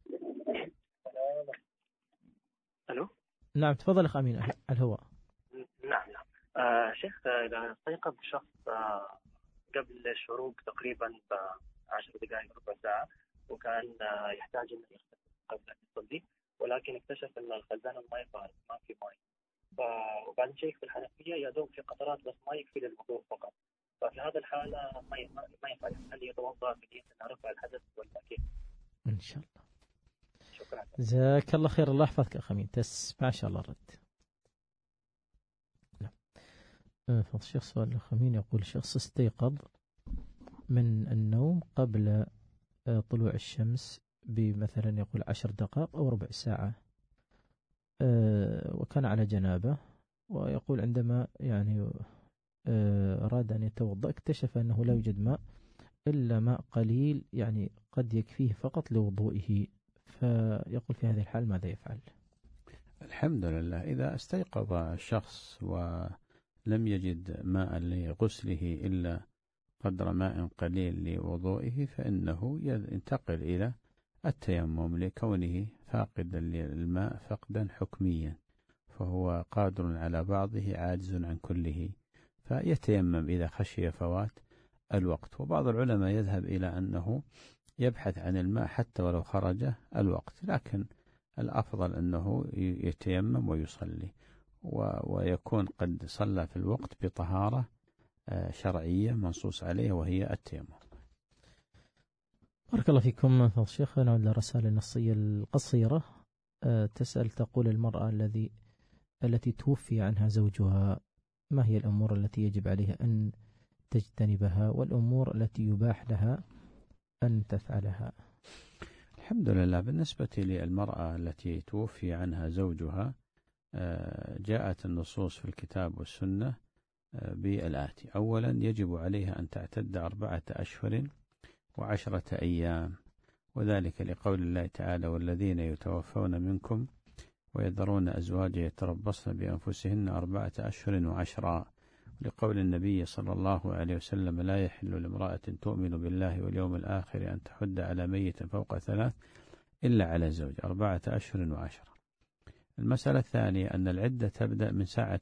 ألو. نعم تفضل أخ أمين على الهواء. نعم. شيخ، إذا استيقظ شخص قبل الشروق تقريبا ب10 دقائق ربع ساعة وكان يحتاج أن يغتسل قبل أن يصلي، ولكن اكتشف أن الخزان الماء فارغ ما في ماء، وبعد شيء في الحنفية يا دوب في قطرات بس ما يكفي للوضوء فقط. ففي هذا الحالة ما ينفع، هل يتوضأ بنية أن رفع الحدث ولا كيف؟ إن شاء الله. شكرا. جزاك الله خير، الله يحفظك أخ أمين، ما شاء الله رد. فضل الشيخ سؤال الأخ أمين يقول: شخص استيقظ من النوم قبل طلوع الشمس بمثلا يقول 10 دقائق أو ربع ساعة، وكان على جنابه، ويقول عندما يعني أراد أن يتوضأ اكتشف أنه لا يوجد ماء إلا ماء قليل يعني قد يكفيه فقط لوضوئه، فيقول في هذه الحال ماذا يفعل؟ الحمد لله، إذا استيقظ الشخص ولم يجد ماء لغسله إلا قدر ماء قليل لوضوئه فإنه ينتقل إلى التيمم لكونه فاقدا للماء فقدا حكميا، فهو قادر على بعضه عاجز عن كله، فيتيمم إذا خشي فوات الوقت. وبعض العلماء يذهب إلى أنه يبحث عن الماء حتى ولو خرج الوقت، لكن الأفضل أنه يتيمم ويصلي ويكون قد صلى في الوقت بطهارة شرعية منصوص عليها وهي التيمم. بارك الله فيكم فضل الشيخ. نعود للرسالة النصية القصيرة. تسأل تقول: المرأة التي توفي عنها زوجها ما هي الأمور التي يجب عليها أن تجتنبها والأمور التي يباح لها أن تفعلها؟ الحمد لله، بالنسبة للمرأة التي توفي عنها زوجها جاءت النصوص في الكتاب والسنة بالآتي: أولا يجب عليها أن تعتد 4 أشهر و10 أيام، وذلك لقول الله تعالى: والذين يتوفون منكم ويذرون أزواجا يتربصن بأنفسهن 4 أشهر و10، لقول النبي صلى الله عليه وسلم: لا يحل لامرأة تؤمن بالله واليوم الآخر أن تحد على ميت فوق 3 إلا على زوج 4 أشهر و10. المسألة الثانية أن العدة تبدأ من ساعة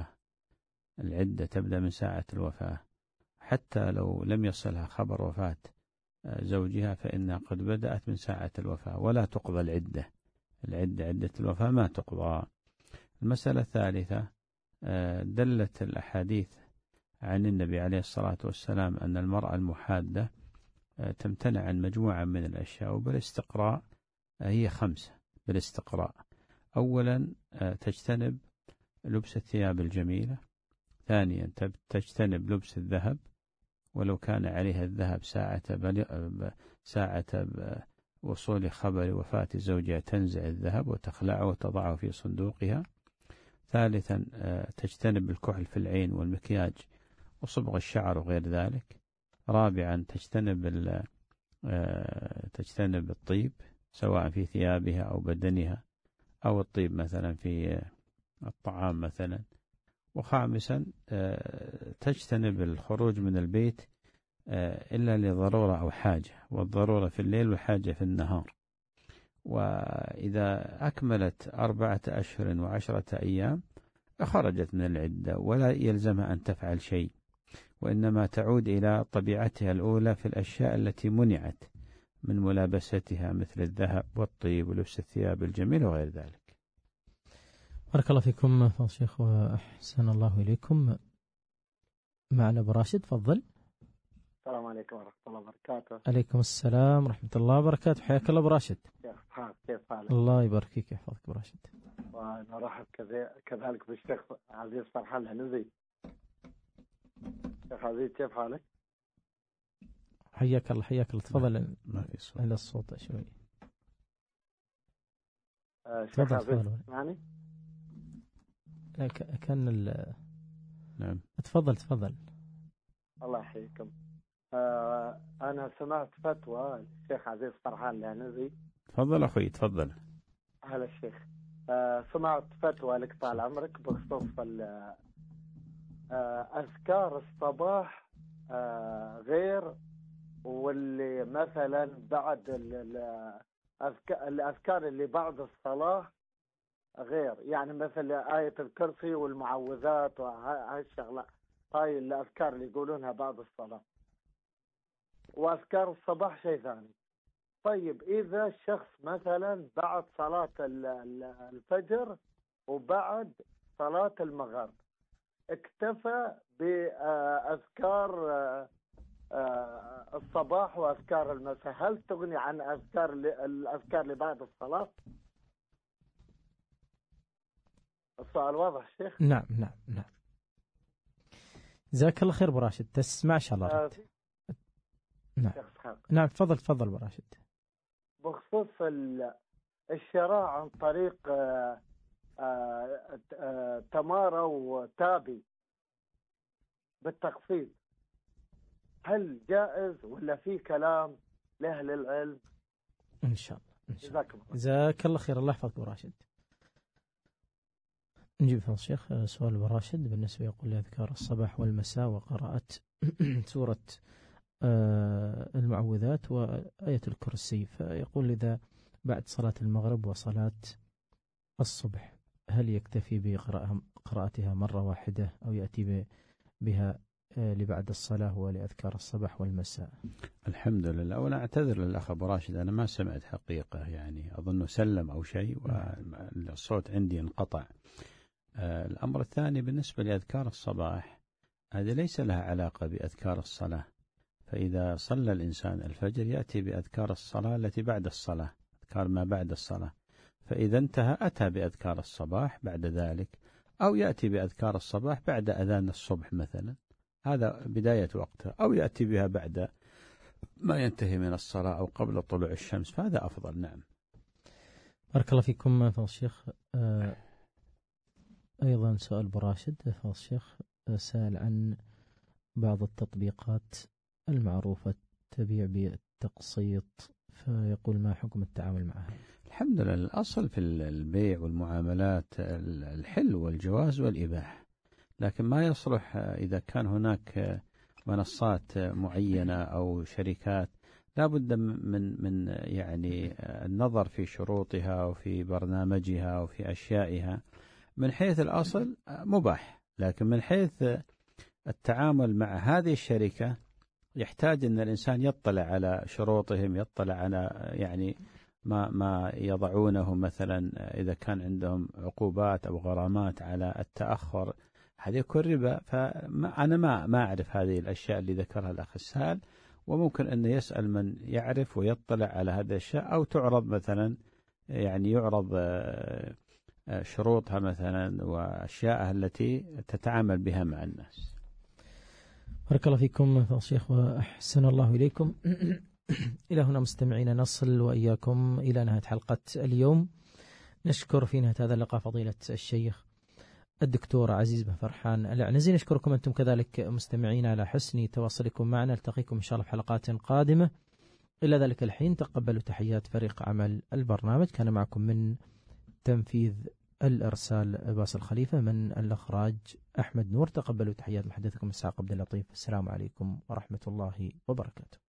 الوفاة، حتى لو لم يصلها خبر وفاة زوجها فإنها قد بدأت من ساعة الوفاة ولا تقضى العدة عدة الوفاة ما تقضى. المسألة الثالثة دلت الأحاديث عن النبي عليه الصلاة والسلام أن المرأة المحادة تمتنع عن مجموعة من الأشياء، وبالاستقراء هي 5 بالاستقراء. أولا تجتنب لبس الثياب الجميلة، ثانيا تجتنب لبس الذهب ولو كان عليها الذهب ساعة وصول خبر وفاة زوجها تنزع الذهب وتخلعه وتضعه في صندوقها، ثالثا تجتنب الكحل في العين والمكياج وصبغ الشعر وغير ذلك. رابعا تجتنب الطيب سواء في ثيابها أو بدنها، أو الطيب مثلا في الطعام مثلا. وخامسا تجتنب الخروج من البيت إلا لضرورة أو حاجة، والضرورة في الليل والحاجة في النهار. وإذا أكملت 4 أشهر و10 أيام خرجت من العدة ولا يلزمها أن تفعل شيء، وإنما تعود إلى طبيعتها الأولى في الأشياء التي منعت من ملابستها مثل الذهب والطيب ولبس الثياب الجميلة وغير ذلك. بارك الله فيكم فضل الشيخ وأحسن الله إليكم. معنا أبو راشد، تفضل. السلام عليكم ورحمة الله وبركاته. عليكم السلام ورحمة الله وبركاته. حياك الله أبو راشد. كيف حالك؟ الله يبارك فيك ويحفظك أبو راشد. ونرحب كذلك بالشيخ عزيز فرحان العنزي. شيخ عزيز كيف حالك؟ حياك الله حياك الله. تفضل. ما في صوت. على الصوت شوي. شيخ عزيز يعني؟ كان نعم. تفضل. الله يحييكم. أنا سمعت فتوى الشيخ عزيز فرحان العنزي. تفضل أخوي تفضل. أهلا الشيخ. سمعت فتوى لك طال عمرك بخصوص أذكار الصباح غير، واللي مثلا بعد الأذكار اللي بعد الصلاة غير، يعني مثل آية الكرسي والمعوذات وهاي الشغلات، هاي الأذكار اللي يقولونها بعد الصلاة، وأذكار الصباح شيء ثاني. طيب إذا الشخص مثلا بعد صلاة الفجر وبعد صلاة المغرب اكتفى بأذكار الصباح وأذكار المساء، هل تغني عن الأذكار اللي بعد الصلاة؟ السؤال واضح شيخ؟ نعم. جزاك الله خير أبو راشد. تسمع شاء الله. نعم تفضل أبو راشد. بخصوص الشراء عن طريق تمارا وتابي بالتخفيض، هل جائز ولا في كلام لأهل العلم؟ إن شاء الله. جزاك الله خير. الله يحفظك أبو راشد. نجيب فضل الشيخ سؤال أبو راشد بالنسبة يقول لأذكار الصباح والمساء وقراءة سورة المعوذات وآية الكرسي، فيقول إذا بعد صلاة المغرب وصلاة الصبح هل يكتفي بقراءتها مرة واحدة أو يأتي بها لبعد الصلاة ولأذكار الصباح والمساء؟ الحمد لله. وأنا أعتذر للأخ أبو راشد، أنا ما سمعت حقيقة، يعني أظنه سلم أو شيء والصوت عندي انقطع. الأمر الثاني بالنسبة لأذكار الصباح هذه ليس لها علاقة بأذكار الصلاة، فإذا صلى الإنسان الفجر يأتي بأذكار الصلاة التي بعد الصلاة، أذكار ما بعد الصلاة، فإذا انتهى أتى بأذكار الصباح بعد ذلك، أو يأتي بأذكار الصباح بعد أذان الصبح مثلا، هذا بداية وقتها، أو يأتي بها بعد ما ينتهي من الصلاة أو قبل طلوع الشمس، فهذا أفضل. نعم. بارك الله فيكم فضل الشيخ. أيضا سؤال براشد فضل الشيخ سأل عن بعض التطبيقات المعروفة تبيع بالتقسيط، فيقول ما حكم التعامل معها؟ الحمد لله. الأصل في البيع والمعاملات الحل والجواز والإباحة، لكن ما يصلح إذا كان هناك منصات معينة أو شركات لا بد من يعني النظر في شروطها وفي برنامجها وفي أشيائها. من حيث الأصل مباح، لكن من حيث التعامل مع هذه الشركة يحتاج أن الإنسان يطلع على شروطهم، يطلع على يعني ما يضعونه، مثلا إذا كان عندهم عقوبات أو غرامات على التأخر، هذا يكون ربا. فأنا ما أعرف هذه الأشياء اللي ذكرها الأخ السائل، وممكن أن يسأل من يعرف ويطلع على هذه الأشياء، أو تعرض مثلا يعني يعرض شروطها مثلا وأشياءها التي تتعامل بها مع الناس. بارك الله فيكم فضل الشيخ وأحسن الله إليكم. إلى هنا مستمعين نصل وإياكم إلى نهاية حلقة اليوم. نشكر في نهاية هذا اللقاء فضيلة الشيخ الدكتور عزيز بن فرحان العنزي. نشكركم أنتم كذلك مستمعين على حسن تواصلكم معنا. نلتقيكم إن شاء الله في حلقات قادمة. إلى ذلك الحين تقبلوا تحيات فريق عمل البرنامج. كان معكم من تنفيذ الإرسال باسل خليفة، من الإخراج أحمد نور. تقبلوا تحيات محدثكم إسحاق عبد اللطيف. السلام عليكم ورحمة الله وبركاته.